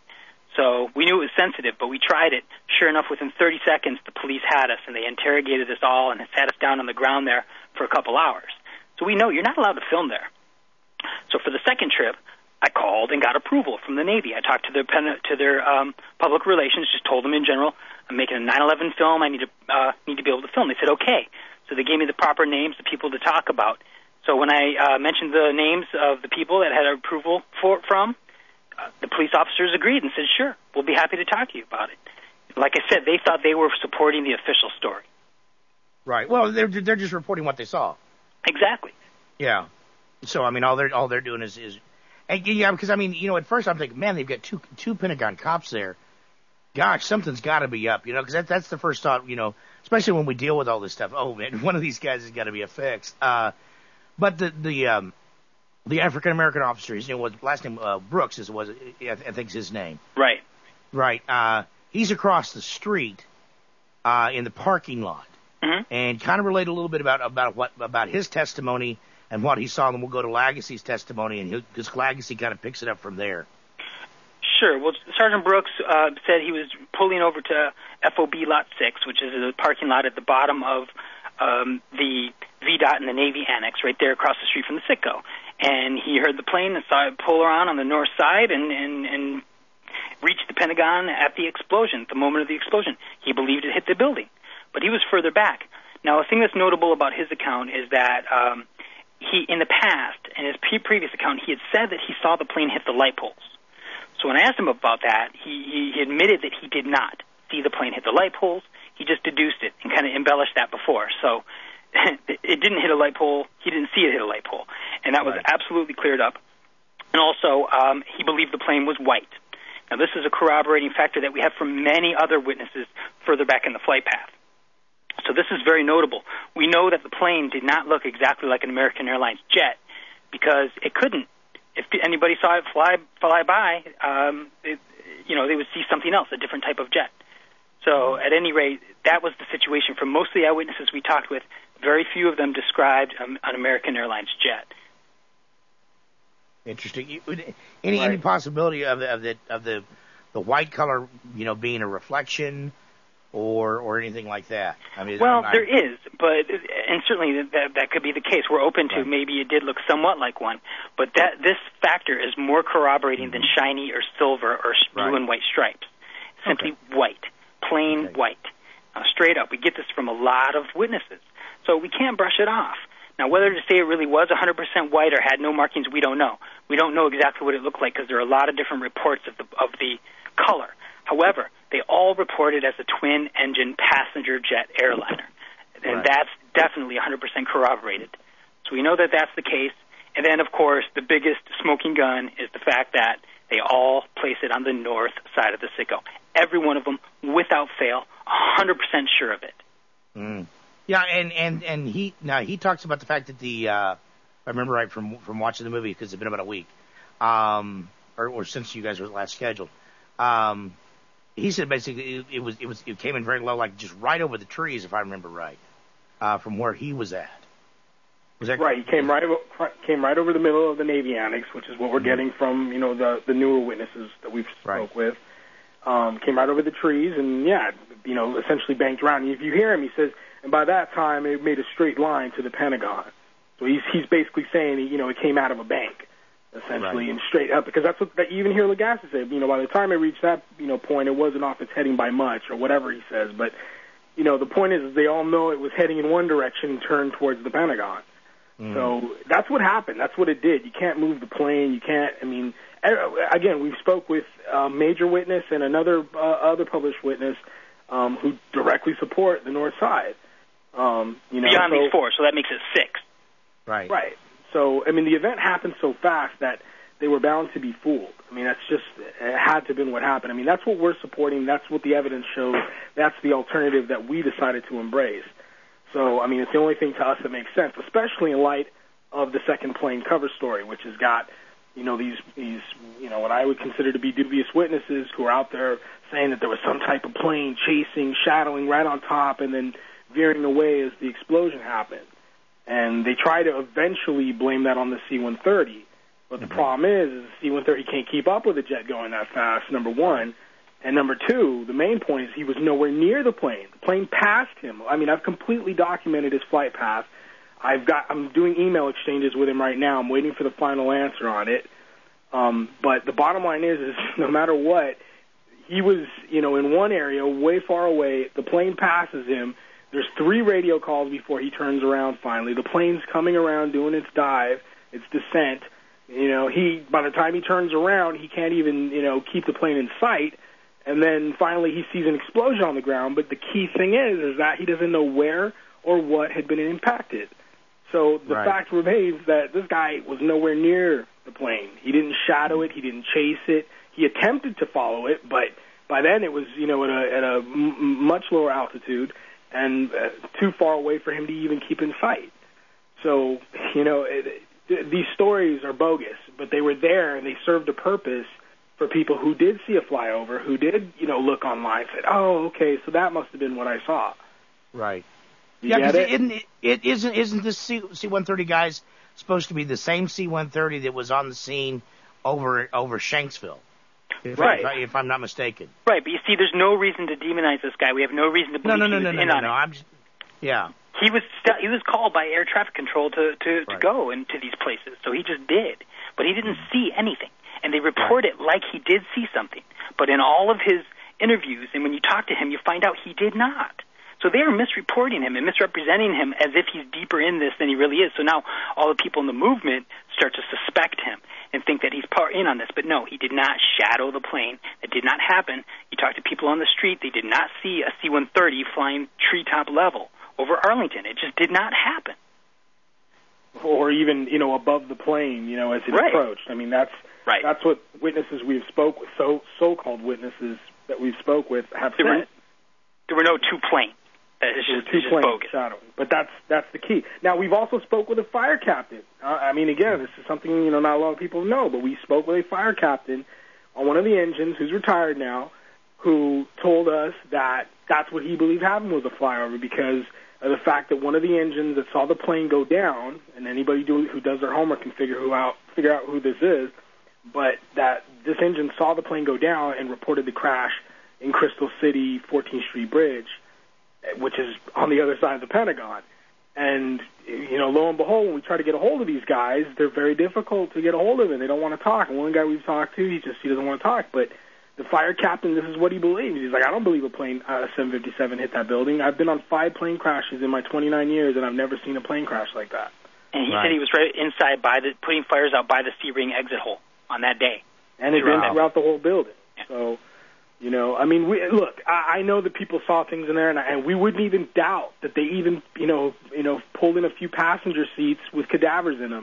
So we knew it was sensitive, but we tried it. Sure enough, within thirty seconds, the police had us, and they interrogated us all and sat us down on the ground there for a couple hours. So we know you're not allowed to film there. So for the second trip, I called and got approval from the Navy. I talked to their to their um, public relations, just told them in general, I'm making a nine eleven film. I need to uh, need to be able to film. They said okay. So they gave me the proper names, the people to talk about. So when I uh, mentioned the names of the people that had approval for from, uh, the police officers agreed and said, sure, we'll be happy to talk to you about it. Like I said, they thought they were supporting the official story. Right. Well, they're they're just reporting what they saw. Exactly. Yeah. So I mean, all they're all they're doing is is, and, yeah, because I mean, you know, at first I'm thinking, man, they've got two two Pentagon cops there. Gosh, something's got to be up, you know, because that, that's the first thought, you know, especially when we deal with all this stuff. Oh man, one of these guys has got to be affixed. Uh, but the the um, the African American officer, his name was last name uh, Brooks, is was I think is his name. Right. Right. Uh, he's across the street uh, in the parking lot, mm-hmm. and kind of relate a little bit about about what about his testimony and what he saw. And we'll go to Lagacy's testimony, and because Lagacy kind of picks it up from there. Sure. Well, Sergeant Brooks uh, said he was pulling over to F O B Lot six, which is a parking lot at the bottom of um, the V DOT and the Navy Annex, right there across the street from the Citgo. And he heard the plane and saw it pull around on the north side and, and, and reached the Pentagon at the explosion, the moment of the explosion. He believed it hit the building, but he was further back. Now, a thing that's notable about his account is that um, he, in the past, in his previous account, he had said that he saw the plane hit the light poles. So when I asked him about that, he, he admitted that he did not see the plane hit the light poles. He just deduced it and kind of embellished that before. So it didn't hit a light pole. He didn't see it hit a light pole. And that was right. absolutely cleared up. And also, um, he believed the plane was white. Now, this is a corroborating factor that we have from many other witnesses further back in the flight path. So this is very notable. We know that the plane did not look exactly like an American Airlines jet because it couldn't. If anybody saw it fly fly by, um, it, you know, they would see something else, a different type of jet. So at any rate, that was the situation for most of the eyewitnesses we talked with. Very few of them described um, an American Airlines jet. Interesting. Any right. any possibility of the, of the of the the white color, you know, being a reflection or or anything like that. I mean, well, I'm, there I'm, is, but and certainly that that could be the case. We're open to right. maybe it did look somewhat like one, but that this factor is more corroborating mm-hmm. than shiny or silver or blue right. and white stripes. Simply okay. white, plain okay. white, uh, straight up. We get this from a lot of witnesses, so we can't brush it off. Now, whether to say it really was one hundred percent white or had no markings, we don't know. We don't know exactly what it looked like because there are a lot of different reports of the of the color. However, they all reported as a twin-engine passenger jet airliner, and right. that's definitely one hundred percent corroborated. So we know that that's the case. And then, of course, the biggest smoking gun is the fact that they all place it on the north side of the Sicko. Every one of them, without fail, one hundred percent sure of it. Mm. Yeah, and, and, and he now he talks about the fact that the uh, if I remember right from from watching the movie because it's been about a week, um, or, or since you guys were last scheduled. Um, he said basically it, it was it was it came in very low, like just right over the trees, if I remember right, uh, from where he was at. Was that right? He came right over, came right over the middle of the Navy Annex, which is what we're mm-hmm. getting from you know the the newer witnesses that we've spoke right. with. Um, came right over the trees and yeah, you know, essentially banked around. And if you hear him, he says, and by that time it made a straight line to the Pentagon. So he's he's basically saying, you know, it came out of a bank, essentially, right. and straight up, because that's what that, you even hear Lagasse say. You know, by the time it reached that you know point, it wasn't off its heading by much or whatever he says. But you know, the point is, is they all know it was heading in one direction, and turned towards the Pentagon. Mm. So that's what happened. That's what it did. You can't move the plane. You can't. I mean. Again, we spoke with a major witness and another uh, other published witness um, who directly support the north side. Um, you know, Beyond so, these four, so that makes it six. Right. Right. So, I mean, the event happened so fast that they were bound to be fooled. I mean, that's just, it had to have been what happened. I mean, that's what we're supporting. That's what the evidence shows. That's the alternative that we decided to embrace. So, I mean, it's the only thing to us that makes sense, especially in light of the second plane cover story, which has got you know, these, these, you know, what I would consider to be dubious witnesses who are out there saying that there was some type of plane chasing, shadowing right on top and then veering away as the explosion happened. And they try to eventually blame that on the C one thirty. But the mm-hmm. problem is, is the C one thirty can't keep up with a jet going that fast, number one. And number two, the main point is he was nowhere near the plane. The plane passed him. I mean, I've completely documented his flight path. I've got. I'm doing email exchanges with him right now. I'm waiting for the final answer on it. Um, but the bottom line is, is no matter what, he was, you know, in one area way far away. The plane passes him. There's three radio calls before he turns around. Finally, the plane's coming around, doing its dive, its descent. You know, he by the time he turns around, he can't even, you know, keep the plane in sight. And then finally, he sees an explosion on the ground. But the key thing is, is that he doesn't know where or what had been impacted. So the right. fact remains that this guy was nowhere near the plane. He didn't shadow it. He didn't chase it. He attempted to follow it, but by then it was, you know, at a, at a m- much lower altitude and uh, too far away for him to even keep in sight. So, you know, it, th- these stories are bogus, but they were there and they served a purpose for people who did see a flyover, who did, you know, look online and said, oh, okay, so that must have been what I saw. Right. You yeah, because it? it, isn't, it isn't isn't this C one thirty guys supposed to be the same C one thirty that was on the scene over over Shanksville? If, right. If, I, if I'm not mistaken. Right, but you see, there's no reason to demonize this guy. We have no reason to believe no, no, he no, was no, in no, on no, it. no. I'm just, yeah. He was st- he was called by air traffic control to to, right. to go into these places, so he just did. But he didn't mm-hmm. see anything, and they report right. it like he did see something. But in all of his interviews, and when you talk to him, you find out he did not. So they are misreporting him and misrepresenting him as if he's deeper in this than he really is. So now all the people in the movement start to suspect him and think that he's part in on this. But no, he did not shadow the plane. It did not happen. You talk to people on the street, they did not see a C one thirty flying treetop level over Arlington. It just did not happen. Or even, you know, above the plane, you know, as it right. approached. I mean, that's right. that's what witnesses we've spoke with, so so-called witnesses that we've spoke with have there said. Were, there were no two planes. It's just, two it's just planes bogus. shadowing. But that's that's the key. Now, we've also spoke with a fire captain. Uh, I mean, again, this is something, you know, not a lot of people know, but we spoke with a fire captain on one of the engines who's retired now, who told us that that's what he believed happened was a flyover because of the fact that one of the engines that saw the plane go down, and anybody do, who does their homework can figure who out figure out who this is, but that this engine saw the plane go down and reported the crash in Crystal City, fourteenth Street Bridge, which is on the other side of the Pentagon. And, you know, lo and behold, when we try to get a hold of these guys, they're very difficult to get a hold of, and they don't want to talk. And one guy we've talked to, he just he doesn't want to talk. But the fire captain, this is what he believes. He's like, I don't believe a plane, uh, seven fifty-seven hit that building. I've been on five plane crashes in my twenty-nine years, and I've never seen a plane crash like that. And he right. said he was right inside by the putting fires out by the C-ring exit hole on that day. And it's been throughout the whole building. Yeah. So, you know, I mean, we, look, I, I know that people saw things in there, and, and we wouldn't even doubt that they even, you know, you know, pulled in a few passenger seats with cadavers in them,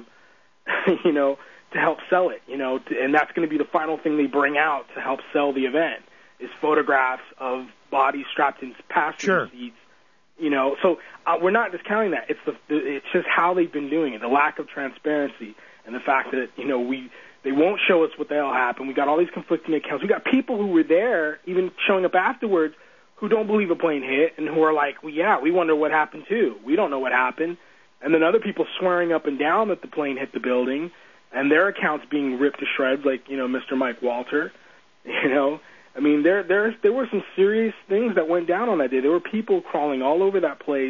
you know, to help sell it, you know, to, and that's going to be the final thing they bring out to help sell the event is photographs of bodies strapped in passenger sure. seats, you know. So uh, we're not discounting that. It's the it's just how they've been doing it, the lack of transparency, and the fact that, you know, we they won't show us what the hell happened. We got all these conflicting accounts. We got people who were there, even showing up afterwards, who don't believe a plane hit and who are like, well, yeah, we wonder what happened too. We don't know what happened. And then other people swearing up and down that the plane hit the building, and their accounts being ripped to shreds, like, you know, Mister Mike Walter. You know, I mean, there there there were some serious things that went down on that day. There were people crawling all over that place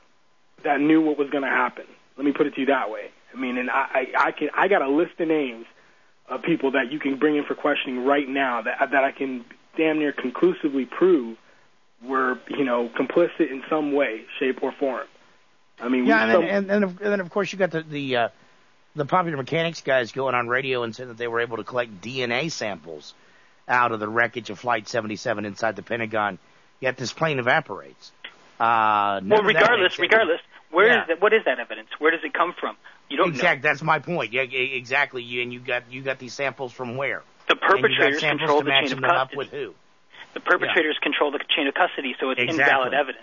that knew what was going to happen. Let me put it to you that way. I mean, and I, I, I can I got a list of names of people that you can bring in for questioning right now that that I can damn near conclusively prove were, you know, complicit in some way, shape, or form. I mean, yeah, and, some, then, and, and, and then of course you got the the, uh, the Popular Mechanics guys going on radio and saying that they were able to collect D N A samples out of the wreckage of Flight seventy-seven inside the Pentagon. Yet this plane evaporates. Uh, well, regardless, regardless, where yeah. is that? What is that evidence? Where does it come from? You don't exactly. know. That's my point. Yeah, exactly. You and you got you got these samples from where? The perpetrators control the chain of them up custody. with who? The perpetrators yeah. control the chain of custody, so it's exactly. invalid evidence.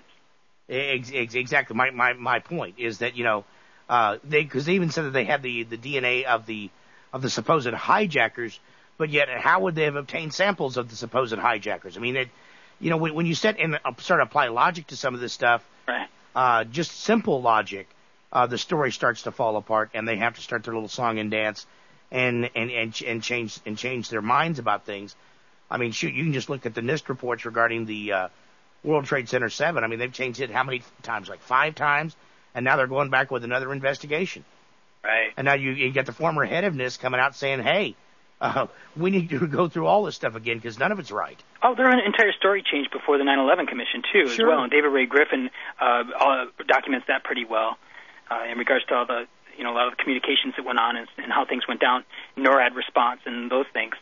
Ex- ex- exactly. My, my my point is that, you know, uh, they because they even said that they had the, the D N A of the of the supposed hijackers, but yet how would they have obtained samples of the supposed hijackers? I mean, it, you know, when, when you set and start to apply logic to some of this stuff, right? Uh, just simple logic, uh, the story starts to fall apart, and they have to start their little song and dance, and and and, and change and change their minds about things. I mean, shoot, you can just look at the NIST reports regarding the uh, World Trade Center seven. I mean, they've changed it how many times? Like five times, and now they're going back with another investigation. Right. And now you, you get the former head of NIST coming out saying, hey, uh, we need to go through all this stuff again because none of it's right. Oh, their entire story changed before the nine eleven Commission, too, sure. as well. And David Ray Griffin uh, uh, documents that pretty well uh, in regards to all the, you know, a lot of the communications that went on and, and how things went down, NORAD response and those things.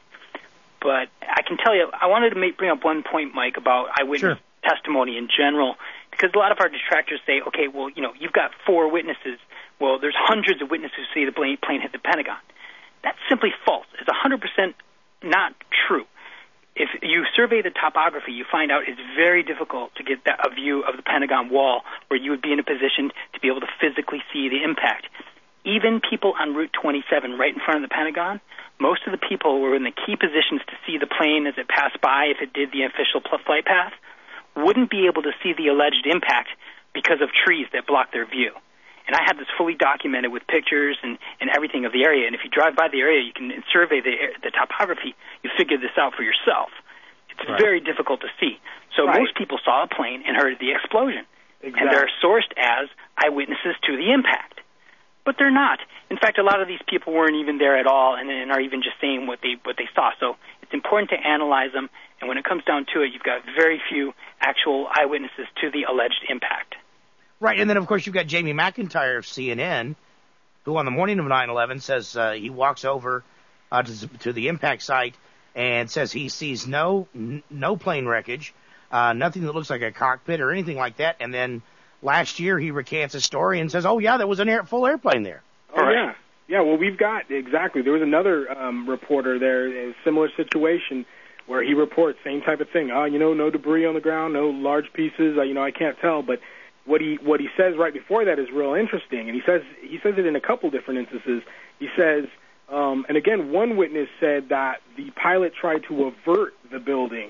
But I can tell you, I wanted to make, bring up one point, Mike, about eyewitness sure. testimony in general, because a lot of our detractors say, okay, well, you know, you've got four witnesses. Well, there's hundreds of witnesses who say the plane hit the Pentagon. That's simply false. It's one hundred percent not true. If you survey the topography, you find out it's very difficult to get that, a view of the Pentagon wall where you would be in a position to be able to physically see the impact. Even people on Route twenty-seven, right in front of the Pentagon, most of the people were in the key positions to see the plane as it passed by, if it did the official flight path, wouldn't be able to see the alleged impact because of trees that block their view. And I have this fully documented with pictures and, and everything of the area. And if you drive by the area, you can survey the, the topography. You figure this out for yourself. It's right. very difficult to see. So right. most people saw a plane and heard the explosion. Exactly. And they're sourced as eyewitnesses to the impact. But they're not. In fact, a lot of these people weren't even there at all and, and are even just saying what they what they saw. So it's important to analyze them. And when it comes down to it, you've got very few actual eyewitnesses to the alleged impact. Right, and then, of course, you've got Jamie McIntyre of C N N, who on the morning of nine eleven says uh, he walks over uh, to, to the impact site and says he sees no n- no plane wreckage, uh, nothing that looks like a cockpit or anything like that. And then last year he recants his story and says, oh, yeah, there was a air, full airplane there. Oh, right. yeah. Yeah, well, we've got, exactly. There was another um, reporter there, a similar situation, where he reports same type of thing. Oh, you know, no debris on the ground, no large pieces. Uh, you know, I can't tell, but What he what he says right before that is real interesting, and he says he says it in a couple different instances. He says, um, and again, one witness said that the pilot tried to avert the building,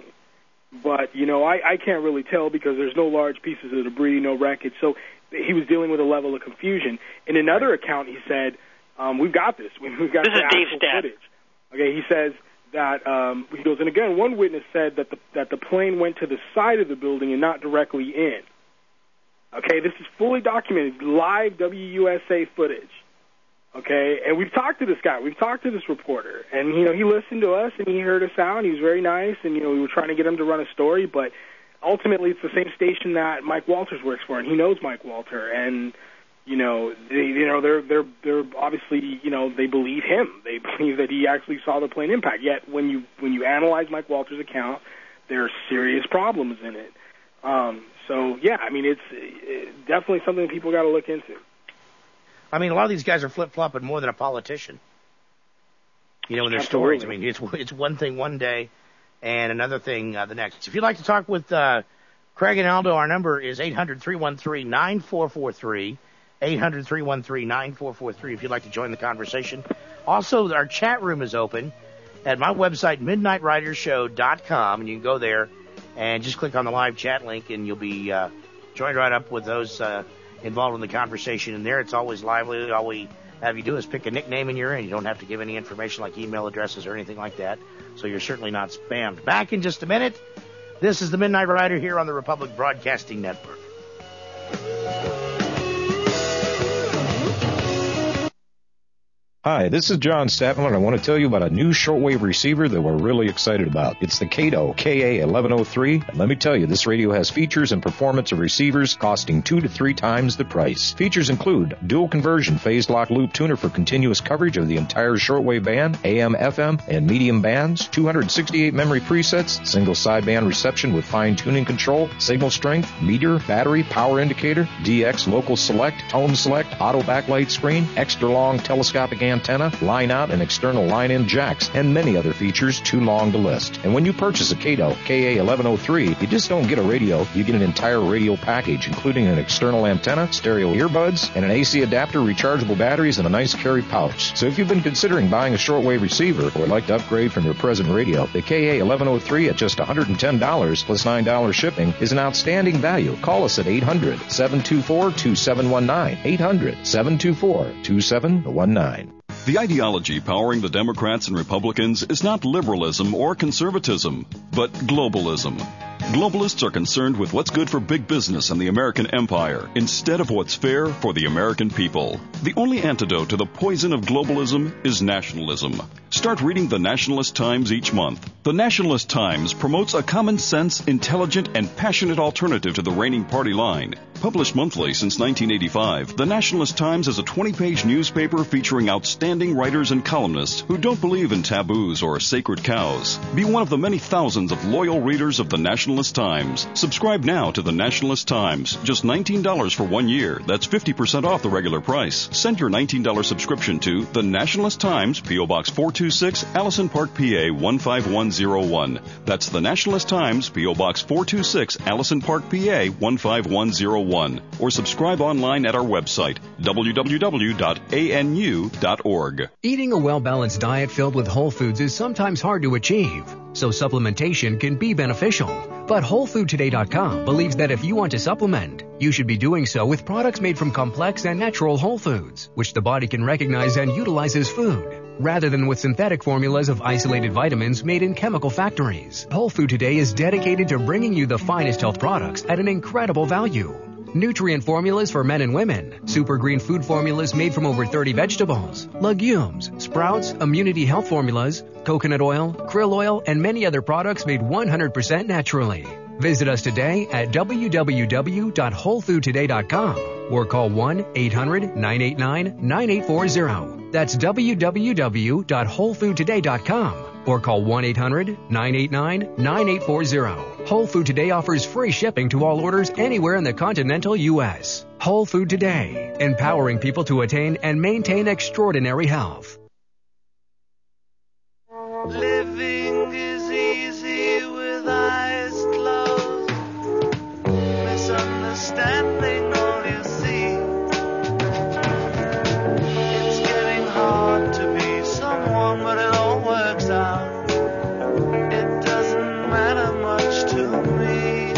but you know I, I can't really tell because there's no large pieces of debris, no wreckage. So he was dealing with a level of confusion. In another account, he said, um, "We've got this. We've got this the is Dave actual Stab. footage." Okay, he says that um, he goes, and again, one witness said that the that the plane went to the side of the building and not directly in. Okay, this is fully documented, live W U S A footage. Okay, and we've talked to this guy, we've talked to this reporter, and you know he listened to us and he heard us out. And he was very nice, and you know we were trying to get him to run a story, but ultimately it's the same station that Mike Walters works for, and he knows Mike Walter, and you know they you know they're they're they're obviously you know they believe him, they believe that he actually saw the plane impact. Yet when you when you analyze Mike Walters' account, there are serious problems in it. Um, so yeah, I mean it's, it's definitely something that people got to look into. I mean, a lot of these guys are flip-flopping more than a politician, you know, in their Absolutely. stories. I mean, it's it's one thing one day and another thing uh, the next. If you'd like to talk with uh, Craig and Aldo, our number is eight hundred, three one three, nine four four three, eight hundred, three one three, nine four four three if you'd like to join the conversation. Also, our chat room is open at my website, midnight rider show dot com, and you can go there and just click on the live chat link, and you'll be uh, joined right up with those uh involved in the conversation. And there it's always lively. All we have you do is pick a nickname and you're in. You don't have to give any information like email addresses or anything like that, so you're certainly not spammed. Back in just a minute. This is the Midnight Rider here on the Republic Broadcasting Network. Hi, this is John Statman, and I want to tell you about a new shortwave receiver that we're really excited about. It's the Kato K A eleven oh three, and let me tell you, this radio has features and performance of receivers costing two to three times the price. Features include dual conversion phase lock loop tuner for continuous coverage of the entire shortwave band, A M, F M, and medium bands, two hundred sixty-eight memory presets, single sideband reception with fine tuning control, signal strength, meter, battery, power indicator, D X local select, tone select, auto backlight screen, extra long telescopic antenna, line out and external line in jacks, and many other features too long to list. And when you purchase a Kato K A eleven oh three, you just don't get a radio, you get an entire radio package, including an external antenna, stereo earbuds, and an A C adapter, rechargeable batteries, and a nice carry pouch. So if you've been considering buying a shortwave receiver or would like to upgrade from your present radio, the K A eleven oh three at just one hundred ten dollars plus nine dollars shipping is an outstanding value. Call us at eight hundred, seven two four, two seven one nine, eight hundred, seven two four, two seven one nine. The ideology powering the Democrats and Republicans is not liberalism or conservatism, but globalism. Globalists are concerned with what's good for big business and the American empire instead of what's fair for the American people. The only antidote to the poison of globalism is nationalism. Start reading the Nationalist Times each month. The Nationalist Times promotes a common sense, intelligent, and passionate alternative to the reigning party line. Published monthly since nineteen eighty-five, the Nationalist Times is a twenty-page newspaper featuring outstanding writers and columnists who don't believe in taboos or sacred cows. Be one of the many thousands of loyal readers of the Nationalist Times. Subscribe now to the Nationalist Times. Just nineteen dollars for one year. That's fifty percent off the regular price. Send your nineteen dollars subscription to the Nationalist Times, P O. Box four two six, Allison Park, P A one five one zero one. That's the Nationalist Times, P O. Box four two six, Allison Park, P A one five one zero one. Or subscribe online at our website, w w w dot a n u dot org. Eating a well-balanced diet filled with whole foods is sometimes hard to achieve, so supplementation can be beneficial. But Whole Food Today dot com believes that if you want to supplement, you should be doing so with products made from complex and natural whole foods, which the body can recognize and utilize as food, rather than with synthetic formulas of isolated vitamins made in chemical factories. Whole Food Today is dedicated to bringing you the finest health products at an incredible value. Nutrient formulas for men and women, super green food formulas made from over thirty vegetables, legumes, sprouts, immunity health formulas, coconut oil, krill oil, and many other products made one hundred percent naturally. Visit us today at w w w dot whole food today dot com or call one eight hundred, nine eight nine, nine eight four zero. That's w w w dot whole food today dot com or call one eight hundred, nine eight nine, nine eight four zero. Whole Food Today offers free shipping to all orders anywhere in the continental U S Whole Food Today, empowering people to attain and maintain extraordinary health. Living is easy with eyes closed. Misunderstanding all you see. It's getting hard to be someone, but it all works out. It doesn't matter much to me.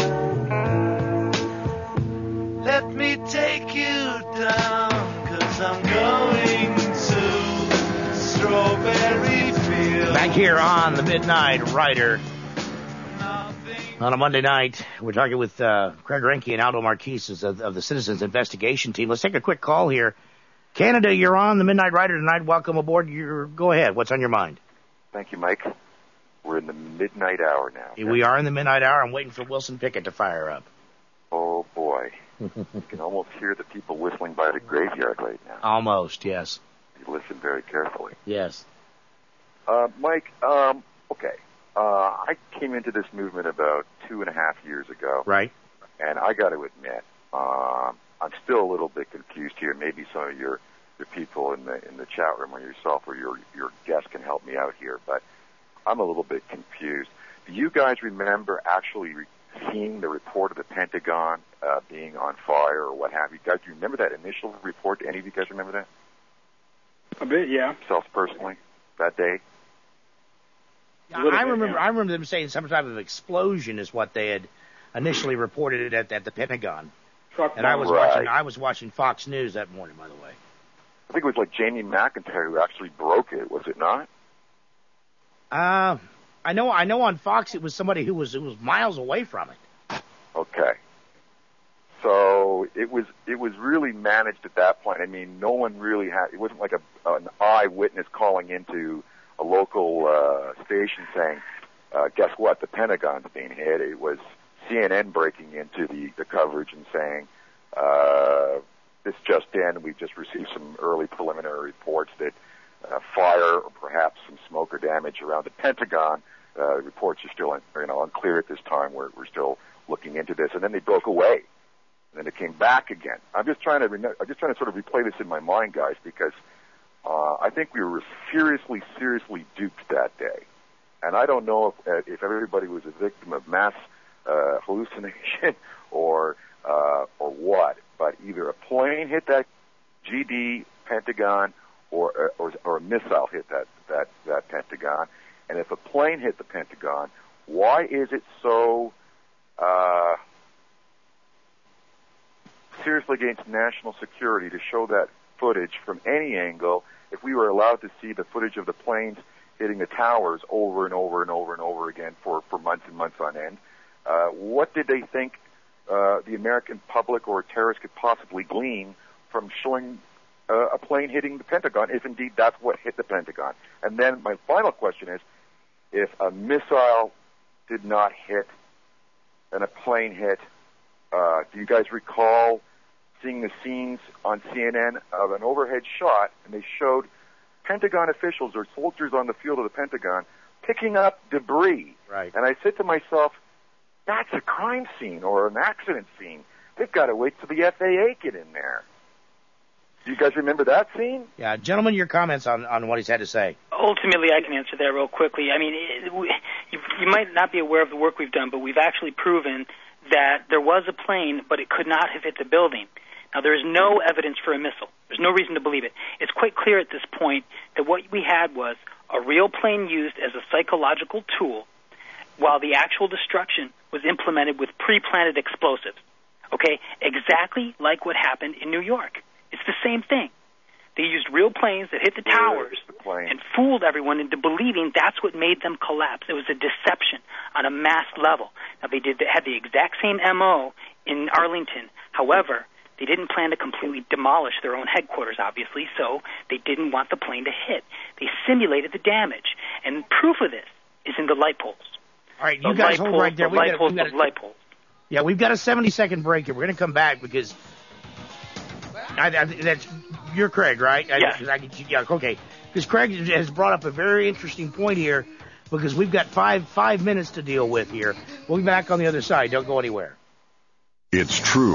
Let me take you down, 'cause I'm going to Strawberry Field. Back here here on the Midnight Rider. On a Monday night, we're talking with uh, Craig Reinke and Aldo Marquez of, of the Citizens Investigation Team. Let's take a quick call here. Canada, you're on the Midnight Rider tonight. Welcome aboard. You're, go ahead. What's on your mind? Thank you, Mike. We're in the midnight hour now. We are in the midnight hour. I'm waiting for Wilson Pickett to fire up. Oh, boy. You can almost hear the people whistling by the graveyard right now. Almost, yes. You listen very carefully. Yes. Uh, Mike, um, okay. Uh, I came into this movement about two and a half years ago. Right. And I got to admit, um, I'm still a little bit confused here. Maybe some of your, your people in the in the chat room or yourself or your your guest can help me out here, but I'm a little bit confused. Do you guys remember actually re- seeing the report of the Pentagon uh, being on fire or what have you? Guys, do you remember that initial report? Do any of you guys remember that? A bit, yeah. Self personally, that day. Yeah, I remember. Bit, yeah. I remember them saying some type of explosion is what they had initially reported at, at the Pentagon. Truck and I was right. watching. I was watching Fox News that morning, by the way. I think it was like Jamie McIntyre who actually broke it. Was it not? Uh, I know. I know on Fox it was somebody who was who was miles away from it. Okay. So it was it was really managed at that point. I mean, no one really had. It wasn't like a an eyewitness calling into a local uh, station saying, uh, guess what, the Pentagon's being hit. It was C N N breaking into the, the coverage and saying, uh, this just in, we've just received some early preliminary reports that uh, fire or perhaps some smoke or damage around the Pentagon. Uh, reports are still you know, unclear at this time. We're, we're still looking into this. And then they broke away. And then it came back again. I'm just trying to remember, I'm just trying to sort of replay this in my mind, guys, because Uh, I think we were seriously, seriously duped that day. And I don't know if, uh, if everybody was a victim of mass uh, hallucination or uh, or what, but either a plane hit that G D Pentagon or or, or a missile hit that, that, that Pentagon. And if a plane hit the Pentagon, why is it so uh, seriously against national security to show that footage from any angle if we were allowed to see the footage of the planes hitting the towers over and over and over and over again for, for months and months on end? Uh, what did they think uh, the American public or terrorists could possibly glean from showing uh, a plane hitting the Pentagon, if indeed that's what hit the Pentagon? And then my final question is, if a missile did not hit and a plane hit, uh, do you guys recall seeing the scenes on C N N of an overhead shot, and they showed Pentagon officials or soldiers on the field of the Pentagon picking up debris. Right. And I said to myself, that's a crime scene or an accident scene. They've got to wait till the F A A get in there. Do you guys remember that scene? Yeah, gentlemen, your comments on, on what he's had to say. Ultimately, I can answer that real quickly. I mean, it, we, you, you might not be aware of the work we've done, but we've actually proven that there was a plane, but it could not have hit the building. Now, there is no evidence for a missile. There's no reason to believe it. It's quite clear at this point that what we had was a real plane used as a psychological tool while the actual destruction was implemented with pre-planted explosives. Okay? Exactly like what happened in New York. It's the same thing. They used real planes that hit the towers the and fooled everyone into believing that's what made them collapse. It was a deception on a mass level. Now, they did they had the exact same M O in Arlington. However, they didn't plan to completely demolish their own headquarters, obviously, so they didn't want the plane to hit. They simulated the damage, and proof of this is in the light poles. All right, you the guys hold poles, right there. The we light got, poles we got of light poles. Yeah, we've got a seventy-second break here. We're going to come back because I, I, that's you're Craig, right? Yes. I, I, yeah, okay. Because Craig has brought up a very interesting point here because we've got five five minutes to deal with here. We'll be back on the other side. Don't go anywhere. It's true.